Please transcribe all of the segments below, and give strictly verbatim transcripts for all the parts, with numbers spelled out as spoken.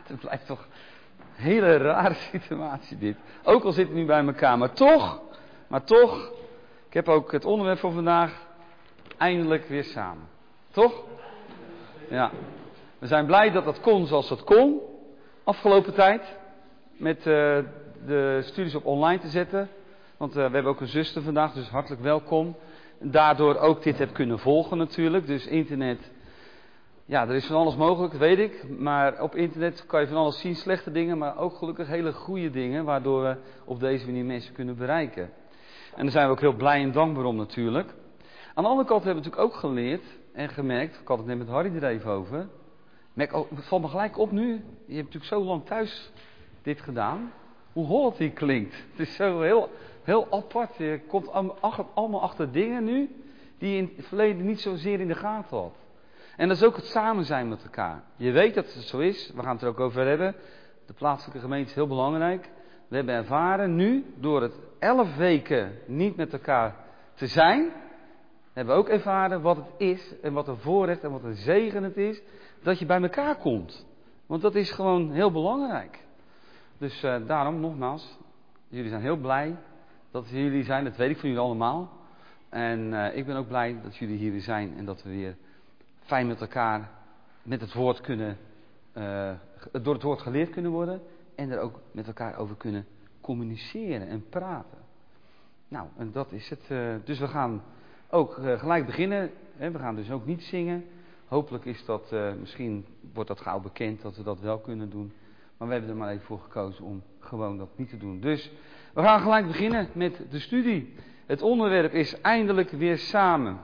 Het blijft toch een hele rare situatie dit. Ook al zitten we nu bij elkaar, maar toch, maar toch, ik heb ook het onderwerp voor vandaag, eindelijk weer samen. Toch? Ja. We zijn blij dat dat kon zoals dat kon, afgelopen tijd, met uh, de studies op online te zetten. Want uh, we hebben ook een zuster vandaag, dus hartelijk welkom. Daardoor ook dit heb kunnen volgen natuurlijk, dus internet. Ja, er is van alles mogelijk, dat weet ik. Maar op internet kan je van alles zien, slechte dingen, maar ook gelukkig hele goede dingen, waardoor we op deze manier mensen kunnen bereiken. En daar zijn we ook heel blij en dankbaar om natuurlijk. Aan de andere kant hebben we natuurlijk ook geleerd en gemerkt, ik had het net met Harry er even over. Merk, oh, het valt me gelijk op nu, je hebt natuurlijk zo lang thuis dit gedaan. Hoe hol het hier klinkt. Het is zo heel, heel apart. Je komt allemaal achter dingen nu die je in het verleden niet zozeer in de gaten had. En dat is ook het samen zijn met elkaar. Je weet dat het zo is. We gaan het er ook over hebben. De plaatselijke gemeente is heel belangrijk. We hebben ervaren nu, door het elf weken niet met elkaar te zijn, hebben we ook ervaren wat het is en wat een voorrecht en wat een zegen het is, dat je bij elkaar komt. Want dat is gewoon heel belangrijk. Dus uh, daarom nogmaals, jullie zijn heel blij dat we jullie zijn. Dat weet ik van jullie allemaal. En uh, ik ben ook blij dat jullie hier weer zijn en dat we weer fijn met elkaar met het woord kunnen, uh, door het woord geleerd kunnen worden. En er ook met elkaar over kunnen communiceren en praten. Nou, en dat is het. Uh, dus we gaan ook uh, gelijk beginnen. Hè, we gaan dus ook niet zingen. Hopelijk is dat, uh, misschien wordt dat gauw bekend dat we dat wel kunnen doen. Maar we hebben er maar even voor gekozen om gewoon dat niet te doen. Dus we gaan gelijk beginnen met de studie. Het onderwerp is eindelijk weer samen.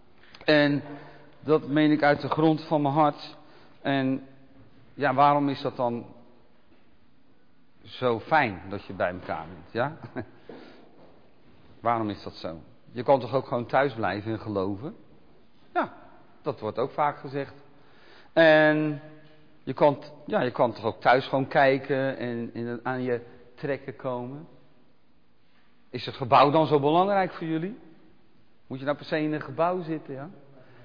En dat meen ik uit de grond van mijn hart. En ja, waarom is dat dan zo fijn dat je bij elkaar bent? Ja? Waarom is dat zo? Je kan toch ook gewoon thuis blijven en geloven? Ja, dat wordt ook vaak gezegd. En je kan, ja, je kan toch ook thuis gewoon kijken en, en aan je trekken komen? Is het gebouw dan zo belangrijk voor jullie? Moet je nou per se in een gebouw zitten, ja?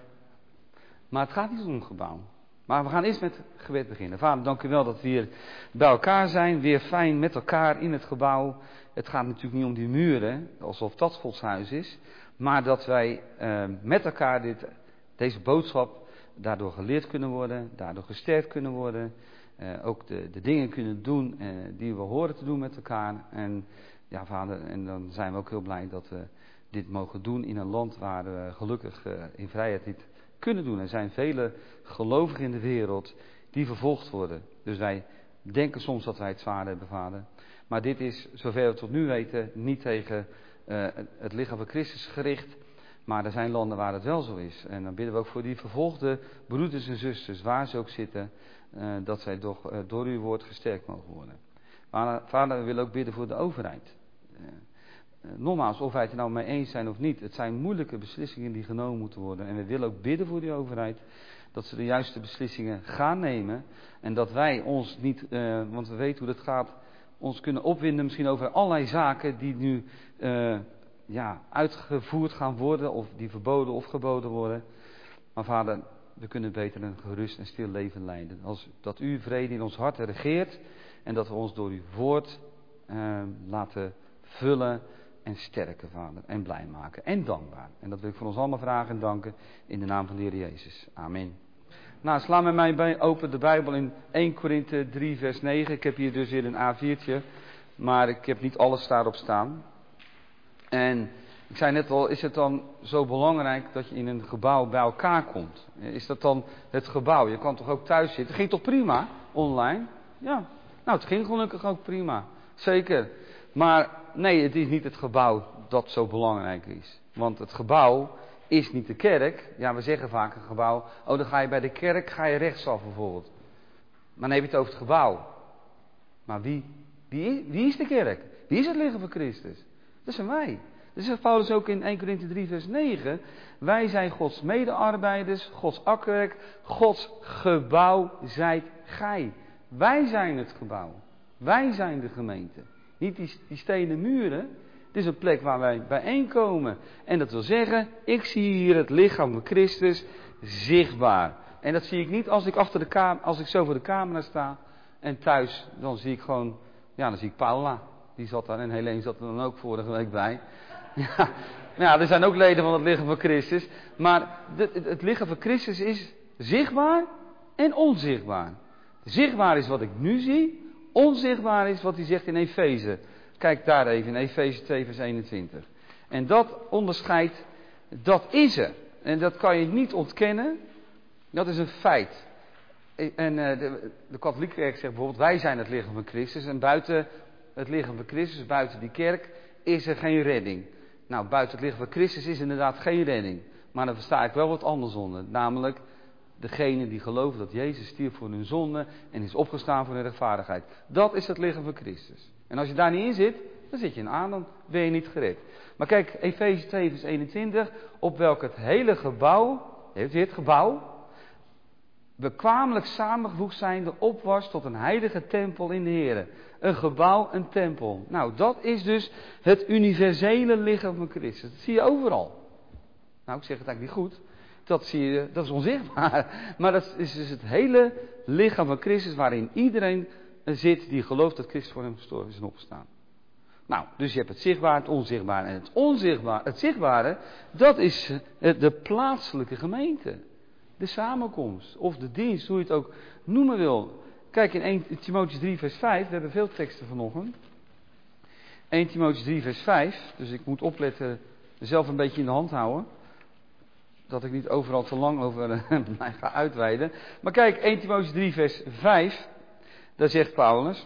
Maar het gaat niet om een gebouw. Maar we gaan eerst met gebed beginnen. Vader, dank u wel dat we hier bij elkaar zijn. Weer fijn met elkaar in het gebouw. Het gaat natuurlijk niet om die muren, alsof dat Gods huis is. Maar dat wij uh, met elkaar dit, deze boodschap daardoor geleerd kunnen worden. Daardoor gesterkt kunnen worden. Uh, ook de, de dingen kunnen doen uh, die we horen te doen met elkaar. En ja, vader, en dan zijn we ook heel blij dat we dit mogen doen in een land waar we gelukkig uh, in vrijheid dit kunnen doen. Er zijn vele gelovigen in de wereld die vervolgd worden. Dus wij denken soms dat wij het zwaar hebben, vader. Maar dit is, zover we tot nu weten, niet tegen uh, het lichaam van Christus gericht. Maar er zijn landen waar het wel zo is. En dan bidden we ook voor die vervolgde broeders en zusters, waar ze ook zitten, uh, dat zij toch uh, door uw woord gesterkt mogen worden. Maar vader, we willen ook bidden voor de overheid. Uh, uh, nogmaals, of wij het er nou mee eens zijn of niet. Het zijn moeilijke beslissingen die genomen moeten worden. En we willen ook bidden voor die overheid, dat ze de juiste beslissingen gaan nemen. En dat wij ons niet, uh, want we weten hoe dat gaat, ons kunnen opwinden misschien over allerlei zaken die nu uh, ja, uitgevoerd gaan worden, of die verboden of geboden worden. Maar vader, we kunnen beter een gerust en stil leven leiden. Als dat u vrede in ons hart regeert en dat we ons door uw woord uh, laten vullen en sterken, vader. En blij maken en dankbaar. En dat wil ik voor ons allemaal vragen en danken in de naam van de Heer Jezus. Amen. Nou, sla met mij bij, open de Bijbel in Eerste Korinthe drie vers negen. Ik heb hier dus weer een A viertje, maar ik heb niet alles daarop staan. En ik zei net al, is het dan zo belangrijk dat je in een gebouw bij elkaar komt? Is dat dan het gebouw? Je kan toch ook thuis zitten? Het ging toch prima, online? Ja, nou het ging gelukkig ook prima. Zeker. Maar nee, het is niet het gebouw dat zo belangrijk is. Want het gebouw is niet de kerk. Ja, we zeggen vaak een gebouw. Oh, dan ga je bij de kerk, ga je rechtsaf bijvoorbeeld. Maar dan heb je het over het gebouw. Maar wie, wie, wie is de kerk? Wie is het lichaam van Christus? Dat zijn wij. Dat zegt Paulus ook in Eerste Korinthe drie vers negen. Wij zijn Gods medearbeiders, Gods akkerwerk, Gods gebouw zijt gij. Wij zijn het gebouw. Wij zijn de gemeente. Niet die, die stenen muren. Het is een plek waar wij bijeenkomen. En dat wil zeggen, ik zie hier het lichaam van Christus zichtbaar. En dat zie ik niet als ik, achter de kamer, als ik zo voor de camera sta En thuis, dan zie ik gewoon, ja, dan zie ik Paula. Die zat daar en Helene zat er dan ook vorige week bij. Ja, ja, er zijn ook leden van het lichaam van Christus. Maar de, het, het lichaam van Christus is zichtbaar en onzichtbaar. Zichtbaar is wat ik nu zie. Onzichtbaar is wat hij zegt in Efeze. Kijk daar even in Efeze twee vers eenentwintig. En dat onderscheidt, dat is er. En dat kan je niet ontkennen. Dat is een feit. En uh, de, de katholieke kerk zegt bijvoorbeeld, wij zijn het lichaam van Christus. En buiten het lichaam van Christus, buiten die kerk, is er geen redding. Nou, buiten het lichaam van Christus is inderdaad geen redding. Maar dan versta ik wel wat anders onder. Namelijk, degene die geloven dat Jezus stierf voor hun zonde en is opgestaan voor hun rechtvaardigheid. Dat is het lichaam van Christus. En als je daar niet in zit, dan zit je in Adam, ben je niet gered. Maar kijk, Efeze twee vers eenentwintig, op welk het hele gebouw, heeft u het gebouw, bekwamelijk samengevoegd zijnde opwas tot een heilige tempel in de Heer. Een gebouw, een tempel. Nou, dat is dus het universele lichaam van Christus. Dat zie je overal. Nou, ik zeg het eigenlijk niet goed. Dat zie je, dat is onzichtbaar. Maar dat is dus het hele lichaam van Christus waarin iedereen zit die gelooft dat Christus voor hem gestorven is en opgestaan. Nou, dus je hebt het zichtbare, het onzichtbare. En het onzichtbare, het zichtbare, dat is de plaatselijke gemeente. De samenkomst, of de dienst, hoe je het ook noemen wil. Kijk in eerste Timotheüs drie vers vijf, we hebben veel teksten vanochtend. eerste Timotheüs drie vers vijf, dus ik moet opletten, mezelf een beetje in de hand houden. Dat ik niet overal te lang over mij ga uitweiden. Maar kijk, eerste Timotheüs drie vers vijf, daar zegt Paulus.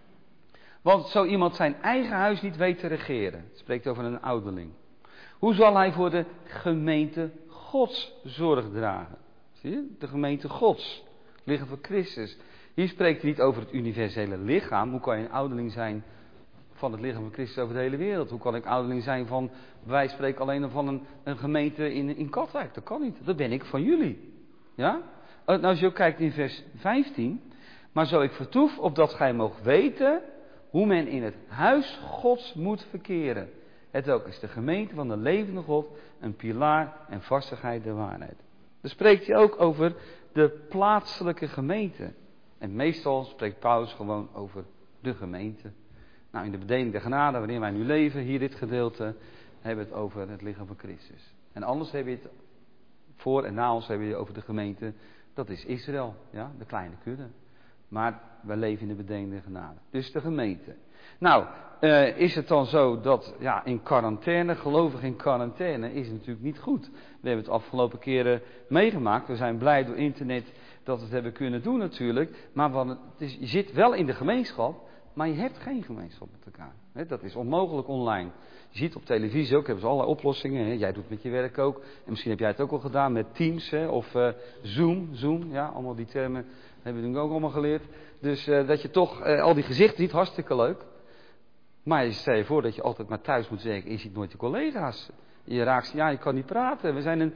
Want zo iemand zijn eigen huis niet weet te regeren. Het spreekt over een ouderling. Hoe zal hij voor de gemeente Gods zorg dragen? Zie je? De gemeente Gods. Lichaam van Christus. Hier spreekt hij niet over het universele lichaam. Hoe kan je een ouderling zijn van het lichaam van Christus over de hele wereld? Hoe kan ik ouderling zijn van, wij spreken alleen van een, een gemeente in, in Katwijk? Dat kan niet. Dat ben ik van jullie. Ja? Nou, als je ook kijkt in vers vijftien. Maar zo ik vertoef, opdat gij moogt weten hoe men in het huis Gods moet verkeren. Het ook is de gemeente van de levende God, een pilaar en vastigheid der waarheid. Dan spreekt hij ook over de plaatselijke gemeente. En meestal spreekt Paulus gewoon over de gemeente. Nou, in de bedeling der genade, waarin wij nu leven, hier dit gedeelte, hebben we het over het lichaam van Christus. En anders heb je het, voor en na ons hebben we het over de gemeente, dat is Israël, ja, de kleine kudde. Maar wij leven in de bedeling der genade. Dus de gemeente. Nou, uh, is het dan zo dat, ja, in quarantaine, gelovig in quarantaine, is het natuurlijk niet goed. We hebben het afgelopen keren meegemaakt. We zijn blij door internet dat we het hebben kunnen doen natuurlijk. Maar het is, je zit wel in de gemeenschap, maar je hebt geen gemeenschap met elkaar. He, dat is onmogelijk online. Je ziet op televisie ook, hebben ze allerlei oplossingen. He. Jij doet het met je werk ook. En misschien heb jij het ook al gedaan met Teams, he, of uh, Zoom. Zoom, ja, allemaal die termen hebben we natuurlijk ook allemaal geleerd. Dus uh, dat je toch uh, al die gezichten ziet, hartstikke leuk. Maar je stel je voor dat je altijd maar thuis moet zeggen, je ziet nooit je collega's. Je raakt, ja, je kan niet praten. We zijn een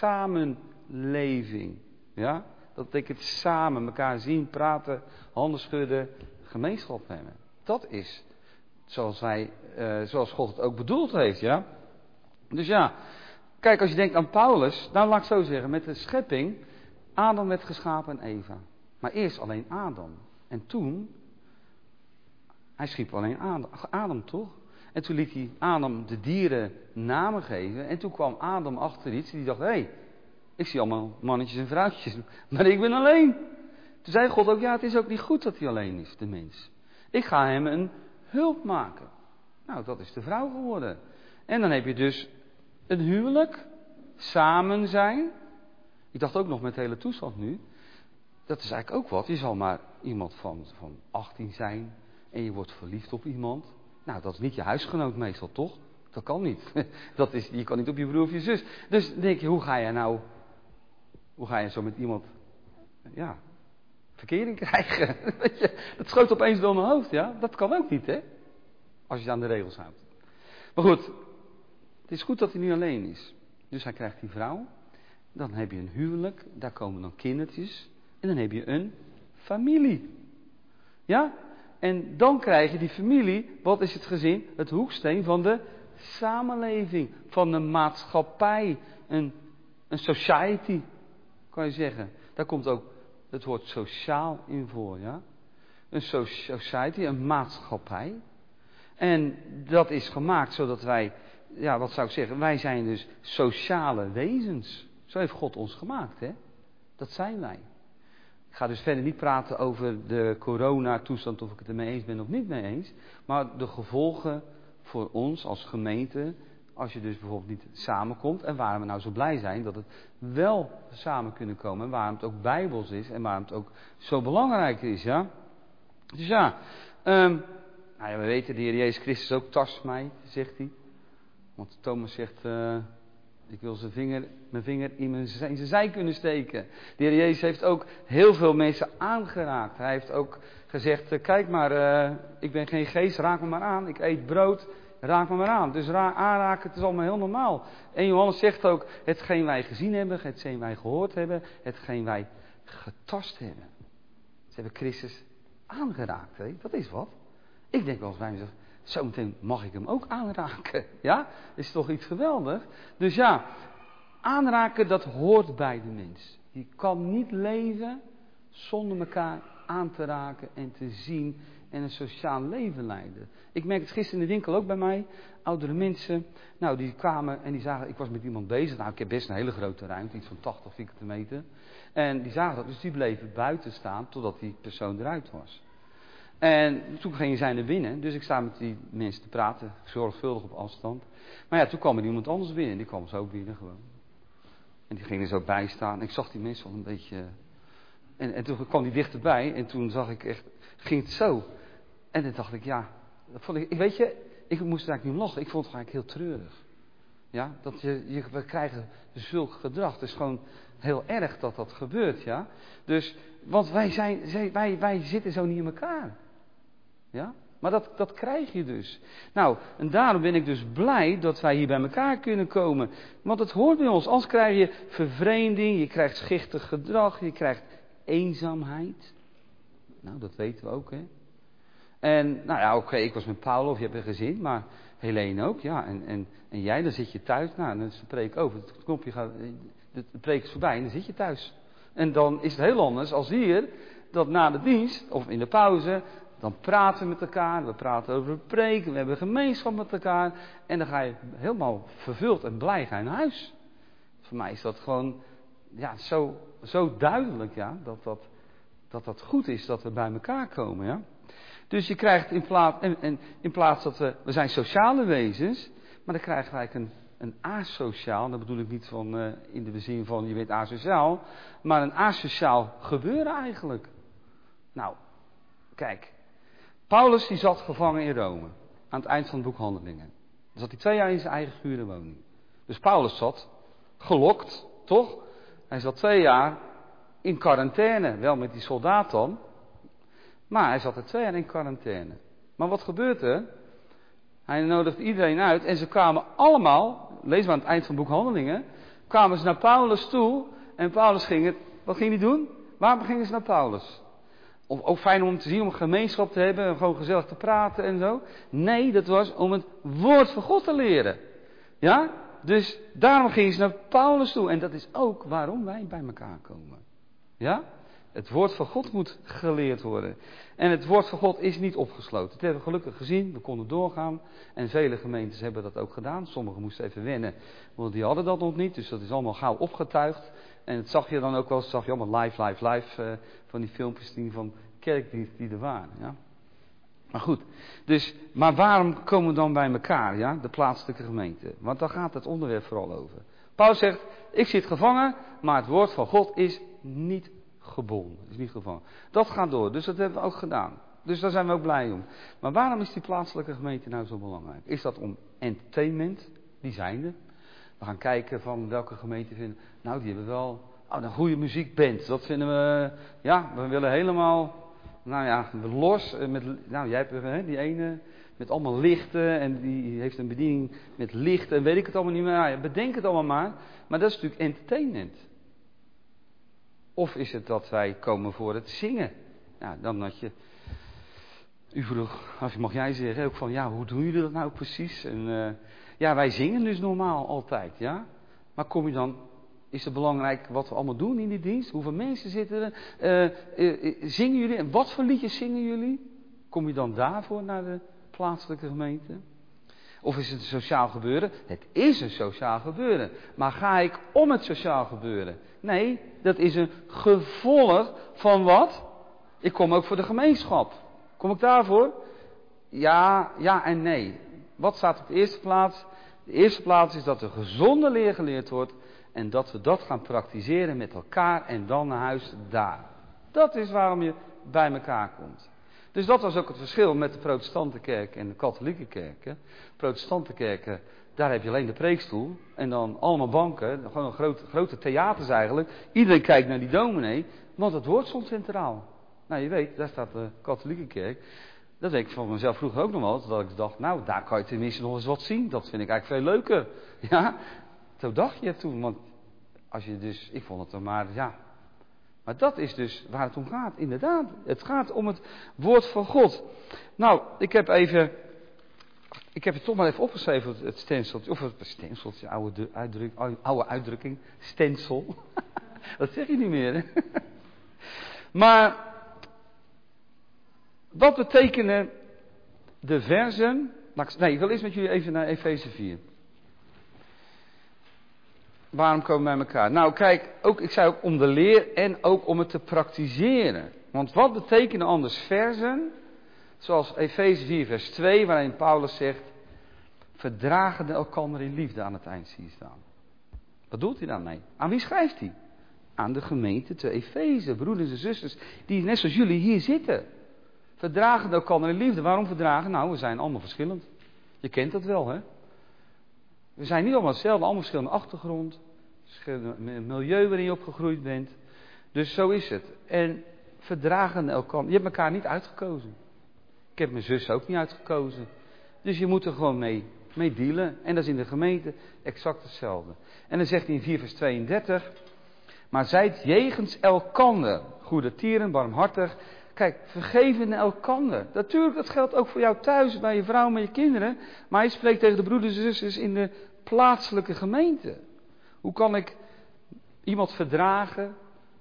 samenleving. Ja? Dat betekent samen elkaar zien, praten, handen schudden, gemeenschap hebben. Dat is zoals wij, uh, zoals God het ook bedoeld heeft, ja. Dus ja, kijk, als je denkt aan Paulus, nou laat ik zo zeggen, met de schepping, Adam werd geschapen en Eva. Maar eerst alleen Adam. En toen, hij schiep alleen Adam, Adam toch? En toen liet hij Adam de dieren namen geven. En toen kwam Adam achter iets. En die dacht, hé, hey, ik zie allemaal mannetjes en vrouwtjes. Maar ik ben alleen. Toen zei God ook, ja, het is ook niet goed dat hij alleen is, de mens. Ik ga hem een hulp maken. Nou, dat is de vrouw geworden. En dan heb je dus een huwelijk. Samen zijn. Ik dacht ook nog met de hele toestand nu. Dat is eigenlijk ook wat. Je zal maar iemand van, van achttien zijn. En je wordt verliefd op iemand. Nou, dat is niet je huisgenoot meestal, toch? Dat kan niet. Dat is, je kan niet op je broer of je zus. Dus dan denk je, hoe ga je nou... Hoe ga je zo met iemand... Ja... verkering krijgen? Dat schoot opeens door mijn hoofd, ja? Dat kan ook niet, hè? Als je je aan de regels houdt. Maar goed. Het is goed dat hij niet alleen is. Dus hij krijgt die vrouw. Dan heb je een huwelijk. Daar komen dan kindertjes. En dan heb je een familie. Ja? En dan krijg je die familie, wat is het gezin? Het hoeksteen van de samenleving, van de maatschappij, een, een society, kan je zeggen. Daar komt ook het woord sociaal in voor, ja. een society, een maatschappij. En dat is gemaakt zodat wij, ja, wat zou ik zeggen, wij zijn dus sociale wezens. Zo heeft God ons gemaakt, hè. Dat zijn wij. Ik ga dus verder niet praten over de coronatoestand, of ik het ermee eens ben of niet mee eens. Maar de gevolgen voor ons als gemeente, als je dus bijvoorbeeld niet samenkomt. En waarom we nou zo blij zijn dat het wel samen kunnen komen. En waarom het ook bijbels is en waarom het ook zo belangrijk is, ja. Dus ja, um, nou ja, we weten, de Heer Jezus Christus ook tast mij, zegt hij. Want Thomas zegt, uh, ik wil zijn vinger, mijn vinger in, mijn, in zijn zij kunnen steken. De Heer Jezus heeft ook heel veel mensen aangeraakt. Hij heeft ook gezegd, uh, kijk maar, uh, ik ben geen geest, raak me maar aan. Ik eet brood, raak me maar aan. Dus ra- aanraken, het is allemaal heel normaal. En Johannes zegt ook, hetgeen wij gezien hebben, hetgeen wij gehoord hebben, hetgeen wij getast hebben. Ze hebben Christus aangeraakt, hè? Dat is wat. Ik denk wel eens bij mezelf, zometeen mag ik hem ook aanraken. Ja, is toch iets geweldig. Dus ja, aanraken, dat hoort bij de mens. Je kan niet leven zonder elkaar aan te raken en te zien en een sociaal leven leiden. Ik merk het gisteren in de winkel ook bij mij. Oudere mensen, nou die kwamen en die zagen, ik was met iemand bezig. Nou, ik heb best een hele grote ruimte, iets van tachtig vierkante meter. En die zagen dat, dus die bleven buiten staan totdat die persoon eruit was. En toen gingen zij naar binnen, dus ik sta met die mensen te praten, zorgvuldig op afstand. Maar ja, toen kwam er iemand anders binnen, die kwam zo binnen gewoon. En die ging er zo bij staan. Ik zag die mensen al een beetje. En, en toen kwam die dichterbij en toen zag ik echt, ging het zo. En toen dacht ik, ja, dat vond ik, weet je, ik moest er eigenlijk niet om lachen, ik vond het eigenlijk heel treurig. Ja, dat je, je, we krijgen zulk gedrag, het is gewoon heel erg dat dat gebeurt, ja. Dus, want wij zijn, wij, wij zitten zo niet in elkaar. Ja, maar dat, dat krijg je dus. Nou, en daarom ben ik dus blij dat wij hier bij elkaar kunnen komen. Want het hoort bij ons. Anders krijg je vervreemding, je krijgt schichtig gedrag, je krijgt eenzaamheid. Nou, dat weten we ook, hè. En, nou ja, oké, okay, ik was met Paul, of je hebt een gezin, maar Helene ook, ja. En, en, en jij, dan zit je thuis, nou, dan is de preek over. Het knopje gaat, de preek is voorbij en dan zit je thuis. En dan is het heel anders als hier, dat na de dienst, of in de pauze, dan praten we met elkaar, we praten over het preken, we hebben gemeenschap met elkaar. En dan ga je helemaal vervuld en blij gaan naar huis. Voor mij is dat gewoon, ja, zo, zo duidelijk, ja, dat dat, dat dat goed is dat we bij elkaar komen, ja. Dus je krijgt in plaats, en, en in plaats dat we, we zijn sociale wezens, maar dan krijgen we eigenlijk een, een asociaal, dat bedoel ik niet van, uh, in de zin van je bent asociaal, maar een asociaal gebeuren eigenlijk. Nou, kijk, Paulus die zat gevangen in Rome, aan het eind van het boek Handelingen. Dan zat hij twee jaar in zijn eigen gure woning. Dus Paulus zat gelokt, toch? Hij zat twee jaar in quarantaine, wel met die soldaat dan. Maar hij zat er twee jaar in quarantaine. Maar wat gebeurt er? Hij nodigde iedereen uit en ze kwamen allemaal, lees maar aan het eind van het boek Handelingen, kwamen ze naar Paulus toe en Paulus ging het, wat ging hij doen? Waarom gingen ze naar Paulus? Of ook fijn om te zien, om een gemeenschap te hebben en gewoon gezellig te praten en zo. Nee, dat was om het woord van God te leren. Ja? Dus daarom gingen ze naar Paulus toe en dat is ook waarom wij bij elkaar komen. Ja? Het woord van God moet geleerd worden. En het woord van God is niet opgesloten. Dat hebben we gelukkig gezien. We konden doorgaan. En vele gemeentes hebben dat ook gedaan. Sommigen moesten even wennen. Want die hadden dat nog niet. Dus dat is allemaal gauw opgetuigd. En dat zag je dan ook wel. Dat zag je allemaal live, live, live. Uh, van die filmpjes die van kerk die, die er waren. Ja? Maar goed. Dus, maar waarom komen we dan bij elkaar? Ja? De plaatselijke gemeente. Want daar gaat het onderwerp vooral over. Paulus zegt. Ik zit gevangen. Maar het woord van God is niet gebonden, is niet gevangen. Dat gaat door, dus dat hebben we ook gedaan. Dus daar zijn we ook blij om. Maar waarom is die plaatselijke gemeente nou zo belangrijk? Is dat om entertainment? Die zijn er. We gaan kijken van welke gemeente vinden. Nou, die hebben wel oh, een goede muziekband. Dat vinden we, ja, we willen helemaal, nou ja, los. Met, nou, jij hebt hè, die ene met allemaal lichten en die heeft een bediening met lichten en weet ik het allemaal niet meer. Nou, ja, bedenk het allemaal maar. Maar dat is natuurlijk entertainment. Of is het dat wij komen voor het zingen? Ja, dan had je... U vroeg, of mag jij zeggen, ook van, ja, hoe doen jullie dat nou precies? En uh, ja, wij zingen dus normaal altijd, ja. Maar kom je dan Is het belangrijk wat we allemaal doen in die dienst? Hoeveel mensen zitten er? Uh, uh, uh, zingen jullie? En wat voor liedjes zingen jullie? Kom je dan daarvoor naar de plaatselijke gemeente? Of is het een sociaal gebeuren? Het is een sociaal gebeuren. Maar ga ik om het sociaal gebeuren? Nee, dat is een gevolg van wat? Ik kom ook voor de gemeenschap. Kom ik daarvoor? Ja, ja en nee. Wat staat op de eerste plaats? De eerste plaats is dat er gezonde leer geleerd wordt. En dat we dat gaan praktiseren met elkaar en dan naar huis daar. Dat is waarom je bij elkaar komt. Dus dat was ook het verschil met de protestante kerk en de katholieke kerk. De protestante kerken, daar heb je alleen de preekstoel. En dan allemaal banken. Gewoon een grote, grote theaters eigenlijk. Iedereen kijkt naar die dominee. Want het woord stond centraal. Nou je weet, daar staat de katholieke kerk. Dat weet ik van mezelf vroeger ook nog wel. Dat ik dacht, nou daar kan je tenminste nog eens wat zien. Dat vind ik eigenlijk veel leuker. Ja, zo dacht je toen. Want als je dus, ik vond het dan maar, ja... Maar dat is dus waar het om gaat, inderdaad. Het gaat om het woord van God. Nou, ik heb even... Ik heb het toch maar even opgeschreven, het stenseltje. Of het stenseltje, oude, uitdruk, oude uitdrukking. Stensel. Dat zeg je niet meer, hè? Maar... Wat betekenen de versen... Nee, ik wil eerst met jullie even naar Efeze vier. Waarom komen we bij elkaar? Nou kijk, ook, ik zei ook om de leer en ook om het te praktiseren. Want wat betekenen anders versen? Zoals Efeze vier vers twee, waarin Paulus zegt... Verdragen elkander in liefde aan het eind zie je staan. Wat doet hij daarmee? Aan wie schrijft hij? Aan de gemeente te Efeze, broeders en zusters, die net zoals jullie hier zitten. Verdragen elkander in liefde. Waarom verdragen? Nou, we zijn allemaal verschillend. Je kent dat wel, hè? We zijn niet allemaal hetzelfde, allemaal verschillende achtergrond. Verschillende milieu waarin je opgegroeid bent. Dus zo is het. En verdragen elkaar. Je hebt elkaar niet uitgekozen. Ik heb mijn zus ook niet uitgekozen. Dus je moet er gewoon mee, mee dealen. En dat is in de gemeente exact hetzelfde. En dan zegt hij in vier vers tweeëndertig. Maar zijt jegens elkander goedertieren, barmhartig. Kijk, vergeven elkander. Natuurlijk, dat geldt ook voor jou thuis, bij je vrouw, met je kinderen. Maar hij spreekt tegen de broeders en zusters in de plaatselijke gemeente. Hoe kan ik iemand verdragen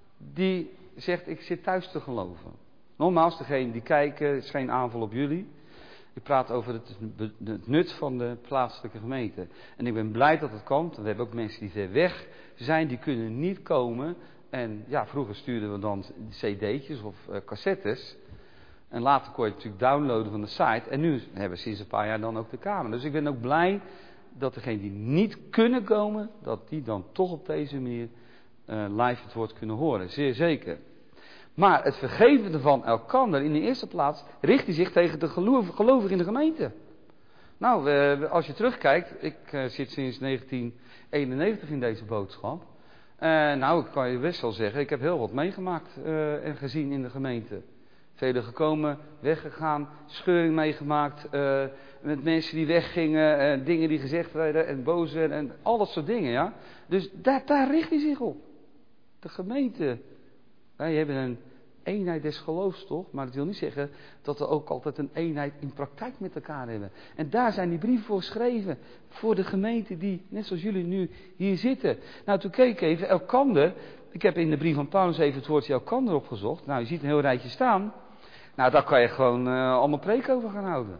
die zegt, ik zit thuis te geloven? Nogmaals, degene die kijken, is geen aanval op jullie. Ik praat over het, het nut van de plaatselijke gemeente. En ik ben blij dat het komt. We hebben ook mensen die ver weg zijn, die kunnen niet komen. En ja, vroeger stuurden we dan cd'tjes of uh, cassettes. En later kon je het natuurlijk downloaden van de site. En nu hebben we sinds een paar jaar dan ook de kamer. Dus ik ben ook blij dat degenen die niet kunnen komen, dat die dan toch op deze manier uh, live het woord kunnen horen. Zeer zeker. Maar het vergeven van elkander in de eerste plaats richt hij zich tegen de gelovigen in de gemeente. Nou, uh, als je terugkijkt, ik uh, zit sinds negentien eenennegentig in deze boodschap. Uh, nou, ik kan je best wel zeggen, ik heb heel wat meegemaakt uh, en gezien in de gemeente. Velen gekomen, weggegaan, scheuring meegemaakt, uh, met mensen die weggingen, uh, dingen die gezegd werden en boos werden en al dat soort dingen, ja. Dus daar, daar richt hij zich op. De gemeente. Wij hebben een eenheid des geloofs toch, maar dat wil niet zeggen dat we ook altijd een eenheid in praktijk met elkaar hebben. En daar zijn die brieven voor geschreven, voor de gemeente die, net zoals jullie nu, hier zitten. Nou, toen keek ik even, elkander, ik heb in de brief van Paulus even het woordje elkander opgezocht. Nou, je ziet een heel rijtje staan. Nou, daar kan je gewoon uh, allemaal preek over gaan houden.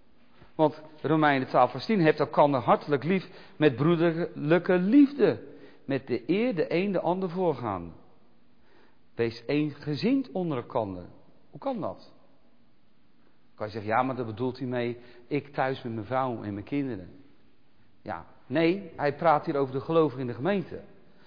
Want Romeinen twaalf vers tien, hebt elkander hartelijk lief met broederlijke liefde. Met de eer de een de ander voorgaan. Wees eensgezind onder elkander. Hoe kan dat? Kan je zeggen, ja, maar daar bedoelt hij mee, ik thuis met mijn vrouw en mijn kinderen. Ja, nee, hij praat hier over de gelovigen in de gemeente.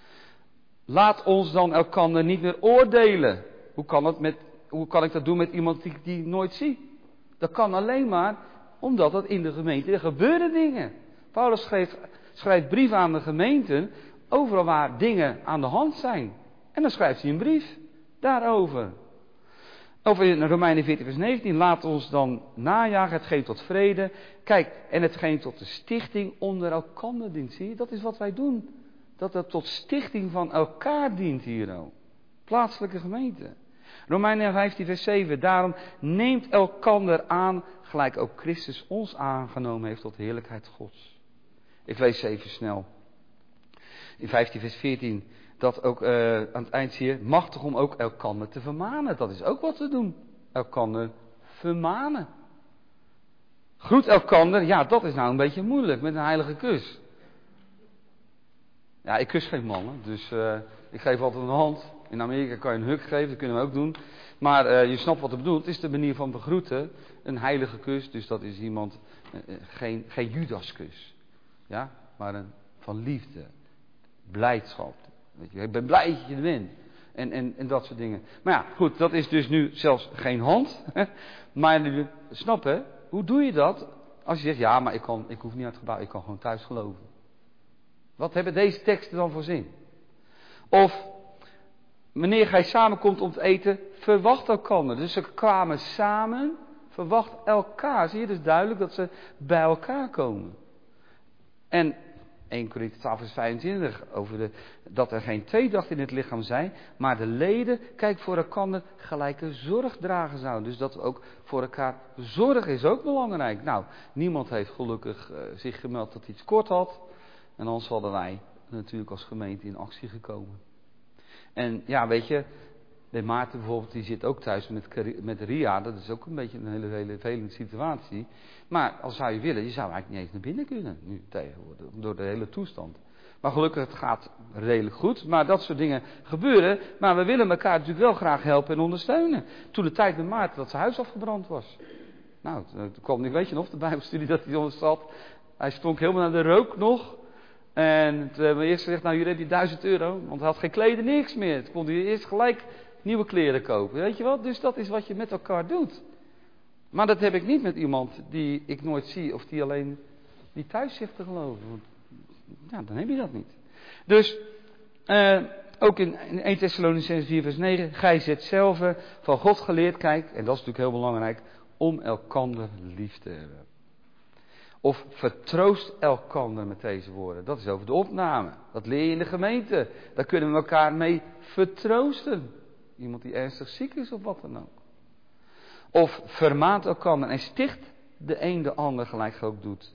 Laat ons dan elkander niet meer oordelen. Hoe kan, het met, hoe kan ik dat doen met iemand die ik die nooit zie? Dat kan alleen maar omdat dat in de gemeente, er gebeuren dingen. Paulus schreef, schrijft brieven aan de gemeenten, overal waar dingen aan de hand zijn. En dan schrijft hij een brief daarover. Over in Romeinen veertien vers negentien, laat ons dan najagen hetgeen tot vrede. Kijk, en hetgeen tot de stichting onder elkander dient. Zie je, dat is wat wij doen. Dat het tot stichting van elkaar dient hier ook. Plaatselijke gemeente. Romeinen vijftien vers zeven, daarom neemt elkander aan, gelijk ook Christus ons aangenomen heeft tot de heerlijkheid Gods. Ik lees ze even snel. in vijftien vers veertien, dat ook uh, aan het eind zie je, machtig om ook elkander te vermanen. Dat is ook wat we doen. Elkander vermanen. Groet elkander, ja, dat is nou een beetje moeilijk met een heilige kus. Ja, ik kus geen mannen, dus uh, ik geef altijd een hand. In Amerika kan je een hug geven, dat kunnen we ook doen. Maar uh, je snapt wat ik bedoel, het is de manier van begroeten. Een heilige kus, dus dat is iemand, uh, geen, geen Judaskus. Ja, maar een van liefde, blijdschap. Weet je, ik ben blij dat je er bent. En, en, en dat soort dingen. Maar ja, goed, dat is dus nu zelfs geen hand. Maar snap hè, hoe doe je dat? Als je zegt, ja, maar ik, kan, ik hoef niet uit het gebouw, ik kan gewoon thuis geloven. Wat hebben deze teksten dan voor zin? Of, wanneer gij samenkomt om te eten, verwacht elkander. Dus ze kwamen samen, verwacht elkaar. Zie je dus duidelijk dat ze bij elkaar komen. En eerste Korinthe twaalf vers vijfentwintig, over de, dat er geen tweedracht in het lichaam zijn, maar de leden, kijk, voor elkaar gelijke zorg dragen zouden. Dus dat ook voor elkaar zorg is ook belangrijk. Nou, niemand heeft gelukkig uh, zich gemeld dat hij iets kort had. En anders hadden wij natuurlijk als gemeente in actie gekomen. En ja, weet je, bij Maarten bijvoorbeeld, die zit ook thuis met, met Ria. Dat is ook een beetje een hele, hele vervelende situatie. Maar als zou je willen, je zou eigenlijk niet eens naar binnen kunnen nu tegenwoordig. Door de hele toestand. Maar gelukkig, het gaat redelijk goed. Maar dat soort dingen gebeuren. Maar we willen elkaar natuurlijk wel graag helpen en ondersteunen. Toen de tijd met Maarten dat zijn huis afgebrand was. Nou, toen kwam, ik weet je nog, de Bijbelstudie dat hij onder zat. Hij stonk helemaal naar de rook nog. En toen hebben we eerst gezegd, nou, hier heb je duizend euro. Want hij had geen kleden, niks meer. Toen kon hij eerst gelijk nieuwe kleren kopen. Weet je wat? Dus dat is wat je met elkaar doet. Maar dat heb ik niet met iemand die ik nooit zie. Of die alleen niet thuis zegt te geloven. Want, ja, dan heb je dat niet. Dus, uh, ook in, in eerste Thessalonicenzen vier vers negen. Gij zet zelf van God geleerd, kijk. En dat is natuurlijk heel belangrijk. Om elkander lief te hebben. Of vertroost elkander met deze woorden. Dat is over de opname. Dat leer je in de gemeente. Daar kunnen we elkaar mee vertroosten. Iemand die ernstig ziek is of wat dan ook. Of vermaant elkander en sticht de een de ander gelijk je ook doet.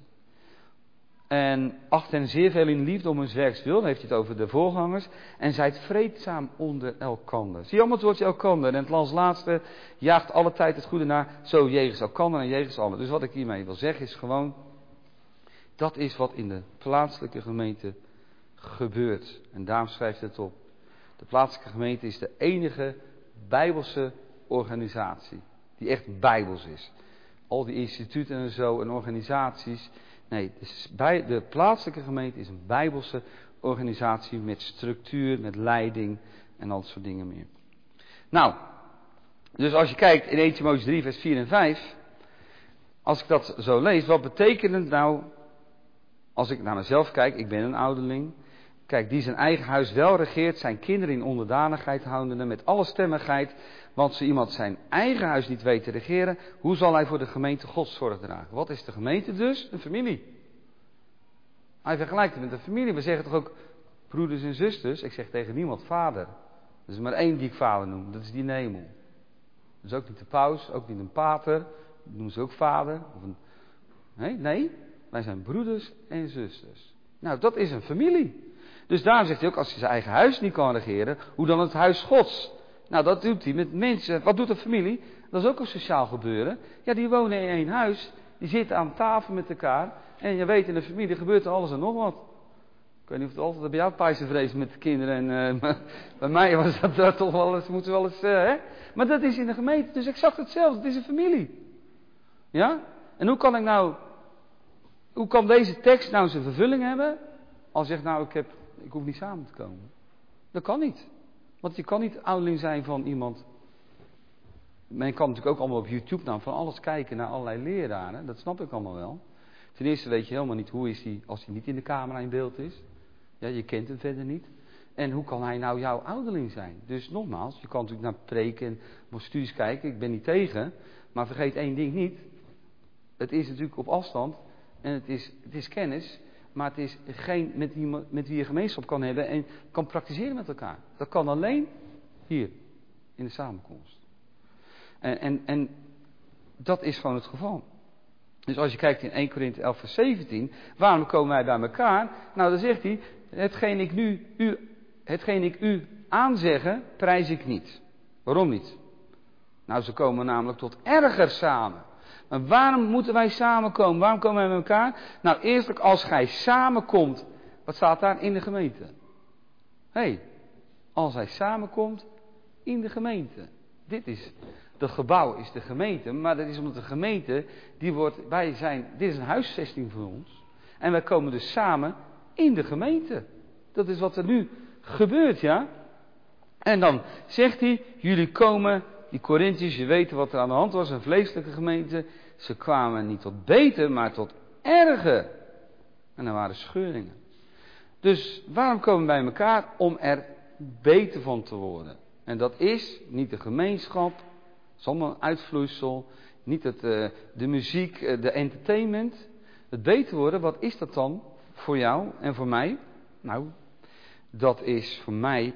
En acht hen zeer veel in liefde om hun werks wil. Dan heeft hij het over de voorgangers. En zijt vreedzaam onder elkander. Zie je allemaal het woordje elkander. En het als laatste jaagt alle tijd het goede naar. Zo jegens elkander en jegens allen. Dus wat ik hiermee wil zeggen is gewoon. Dat is wat in de plaatselijke gemeente gebeurt. En daarom schrijft het op. De plaatselijke gemeente is de enige bijbelse organisatie. Die echt bijbels is. Al die instituten en zo en organisaties. Nee, de plaatselijke gemeente is een bijbelse organisatie met structuur, met leiding en al dat soort dingen meer. Nou, dus als je kijkt in eerste Timotheüs drie vers vier en vijf. Als ik dat zo lees, wat betekent het nou, als ik naar mezelf kijk, ik ben een ouderling. Kijk, die zijn eigen huis wel regeert, zijn kinderen in onderdanigheid houdende met alle stemmigheid. Want zo iemand zijn eigen huis niet weet te regeren, hoe zal hij voor de gemeente Gods zorg dragen? Wat is de gemeente dus? Een familie. Hij vergelijkt het met een familie. We zeggen toch ook broeders en zusters? Ik zeg tegen niemand vader. Er is maar één die ik vader noem, dat is die in de hemel. Dat is ook niet de paus, ook niet een pater. Dat noemen ze ook vader. Of een... Nee, nee, wij zijn broeders en zusters. Nou, dat is een familie. Dus daarom zegt hij ook, als hij zijn eigen huis niet kan regeren, hoe dan het huis Gods? Nou, dat doet hij met mensen. Wat doet een familie? Dat is ook een sociaal gebeuren. Ja, die wonen in één huis. Die zitten aan tafel met elkaar. En je weet, in de familie gebeurt er alles en nog wat. Ik weet niet of het altijd bij jou pijzenvrees met de kinderen. En, uh, maar bij mij was dat, dat toch wel eens, moeten we wel eens, uh, hè? Maar dat is in de gemeente dus exact hetzelfde. Het is een familie. Ja? En hoe kan ik nou, hoe kan deze tekst nou zijn vervulling hebben? Als je zegt, nou, ik, heb, ik hoef niet samen te komen. Dat kan niet. Want je kan niet ouderling zijn van iemand. Men kan natuurlijk ook allemaal op YouTube nou van alles kijken naar allerlei leraren. Dat snap ik allemaal wel. Ten eerste weet je helemaal niet hoe is hij als hij niet in de camera in beeld is. Ja, je kent hem verder niet. En hoe kan hij nou jouw ouderling zijn? Dus nogmaals, je kan natuurlijk naar preken en naar studies kijken. Ik ben niet tegen. Maar vergeet één ding niet. Het is natuurlijk op afstand. En het is, het is kennis. Maar het is geen met wie, met wie je gemeenschap kan hebben en kan praktiseren met elkaar. Dat kan alleen hier, in de samenkomst. En, en, en dat is gewoon het geval. Dus als je kijkt in eerste Korinthe elf vers zeventien, waarom komen wij bij elkaar? Nou, dan zegt hij, hetgeen ik nu u, hetgeen ik u aanzegge, prijs ik niet. Waarom niet? Nou, ze komen namelijk tot erger samen. Maar waarom moeten wij samenkomen? Waarom komen wij met elkaar? Nou, eerstelijk als gij samenkomt. Wat staat daar? In de gemeente. Hé, hey, als hij samenkomt in de gemeente. Dit is, dat gebouw is de gemeente, maar dat is omdat de gemeente, die wordt, wij zijn, dit is een huisvesting voor ons. En wij komen dus samen in de gemeente. Dat is wat er nu gebeurt, ja. En dan zegt hij, jullie komen, die Corinthiërs, je weet wat er aan de hand was, een vleeselijke gemeente. Ze kwamen niet tot beter, maar tot erger. En er waren scheuringen. Dus waarom komen wij bij elkaar? Om er beter van te worden. En dat is niet de gemeenschap, het is allemaal een uitvloeisel, niet het, uh, de muziek, uh, de entertainment. Het beter worden, wat is dat dan voor jou en voor mij? Nou, dat is voor mij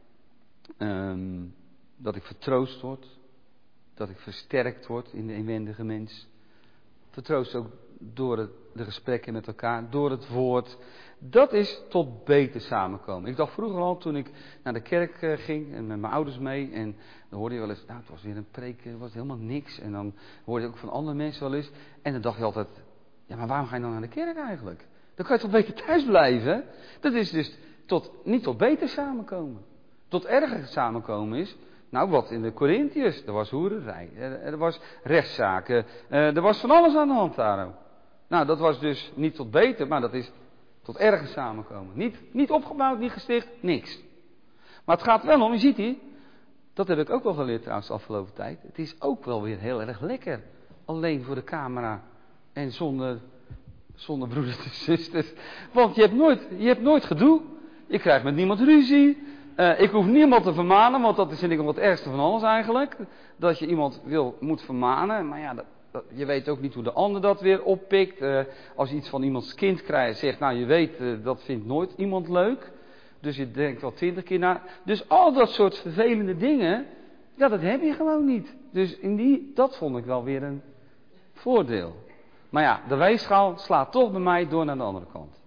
um, dat ik vertroost word, dat ik versterkt word in de inwendige mens. Vertroost ook door het, de gesprekken met elkaar, door het woord. Dat is tot beter samenkomen. Ik dacht vroeger al, toen ik naar de kerk uh, ging en met mijn ouders mee. En dan hoorde je wel eens, nou het was weer een preek, het was helemaal niks. En dan hoorde je ook van andere mensen wel eens. En dan dacht je altijd, ja maar waarom ga je dan naar de kerk eigenlijk? Dan kan je toch beter thuis blijven? Dat is dus tot, niet tot beter samenkomen. Tot erger samenkomen is, nou wat in de Corinthiërs, er was hoererij, er, er was rechtszaken, er, er was van alles aan de hand daar ook. Nou dat was dus niet tot beter, maar dat is tot erger samenkomen. Niet, niet opgebouwd, niet gesticht, niks. Maar het gaat wel om, je ziet hier, dat heb ik ook wel geleerd trouwens de afgelopen tijd. Het is ook wel weer heel erg lekker. Alleen voor de camera en zonder, zonder broeders en zusters. Want je hebt nooit, je hebt nooit gedoe. Je krijgt met niemand ruzie. Uh, ik hoef niemand te vermanen, want dat vind ik nog het ergste van alles eigenlijk. Dat je iemand wil, moet vermanen. Maar ja, dat, dat, je weet ook niet hoe de ander dat weer oppikt. Uh, als je iets van iemands kind krijgt, zegt, nou je weet, uh, dat vindt nooit iemand leuk. Dus je denkt wel twintig keer na. Dus al dat soort vervelende dingen, ja dat heb je gewoon niet. Dus in die, dat vond ik wel weer een voordeel. Maar ja, de weegschaal slaat toch bij mij door naar de andere kant.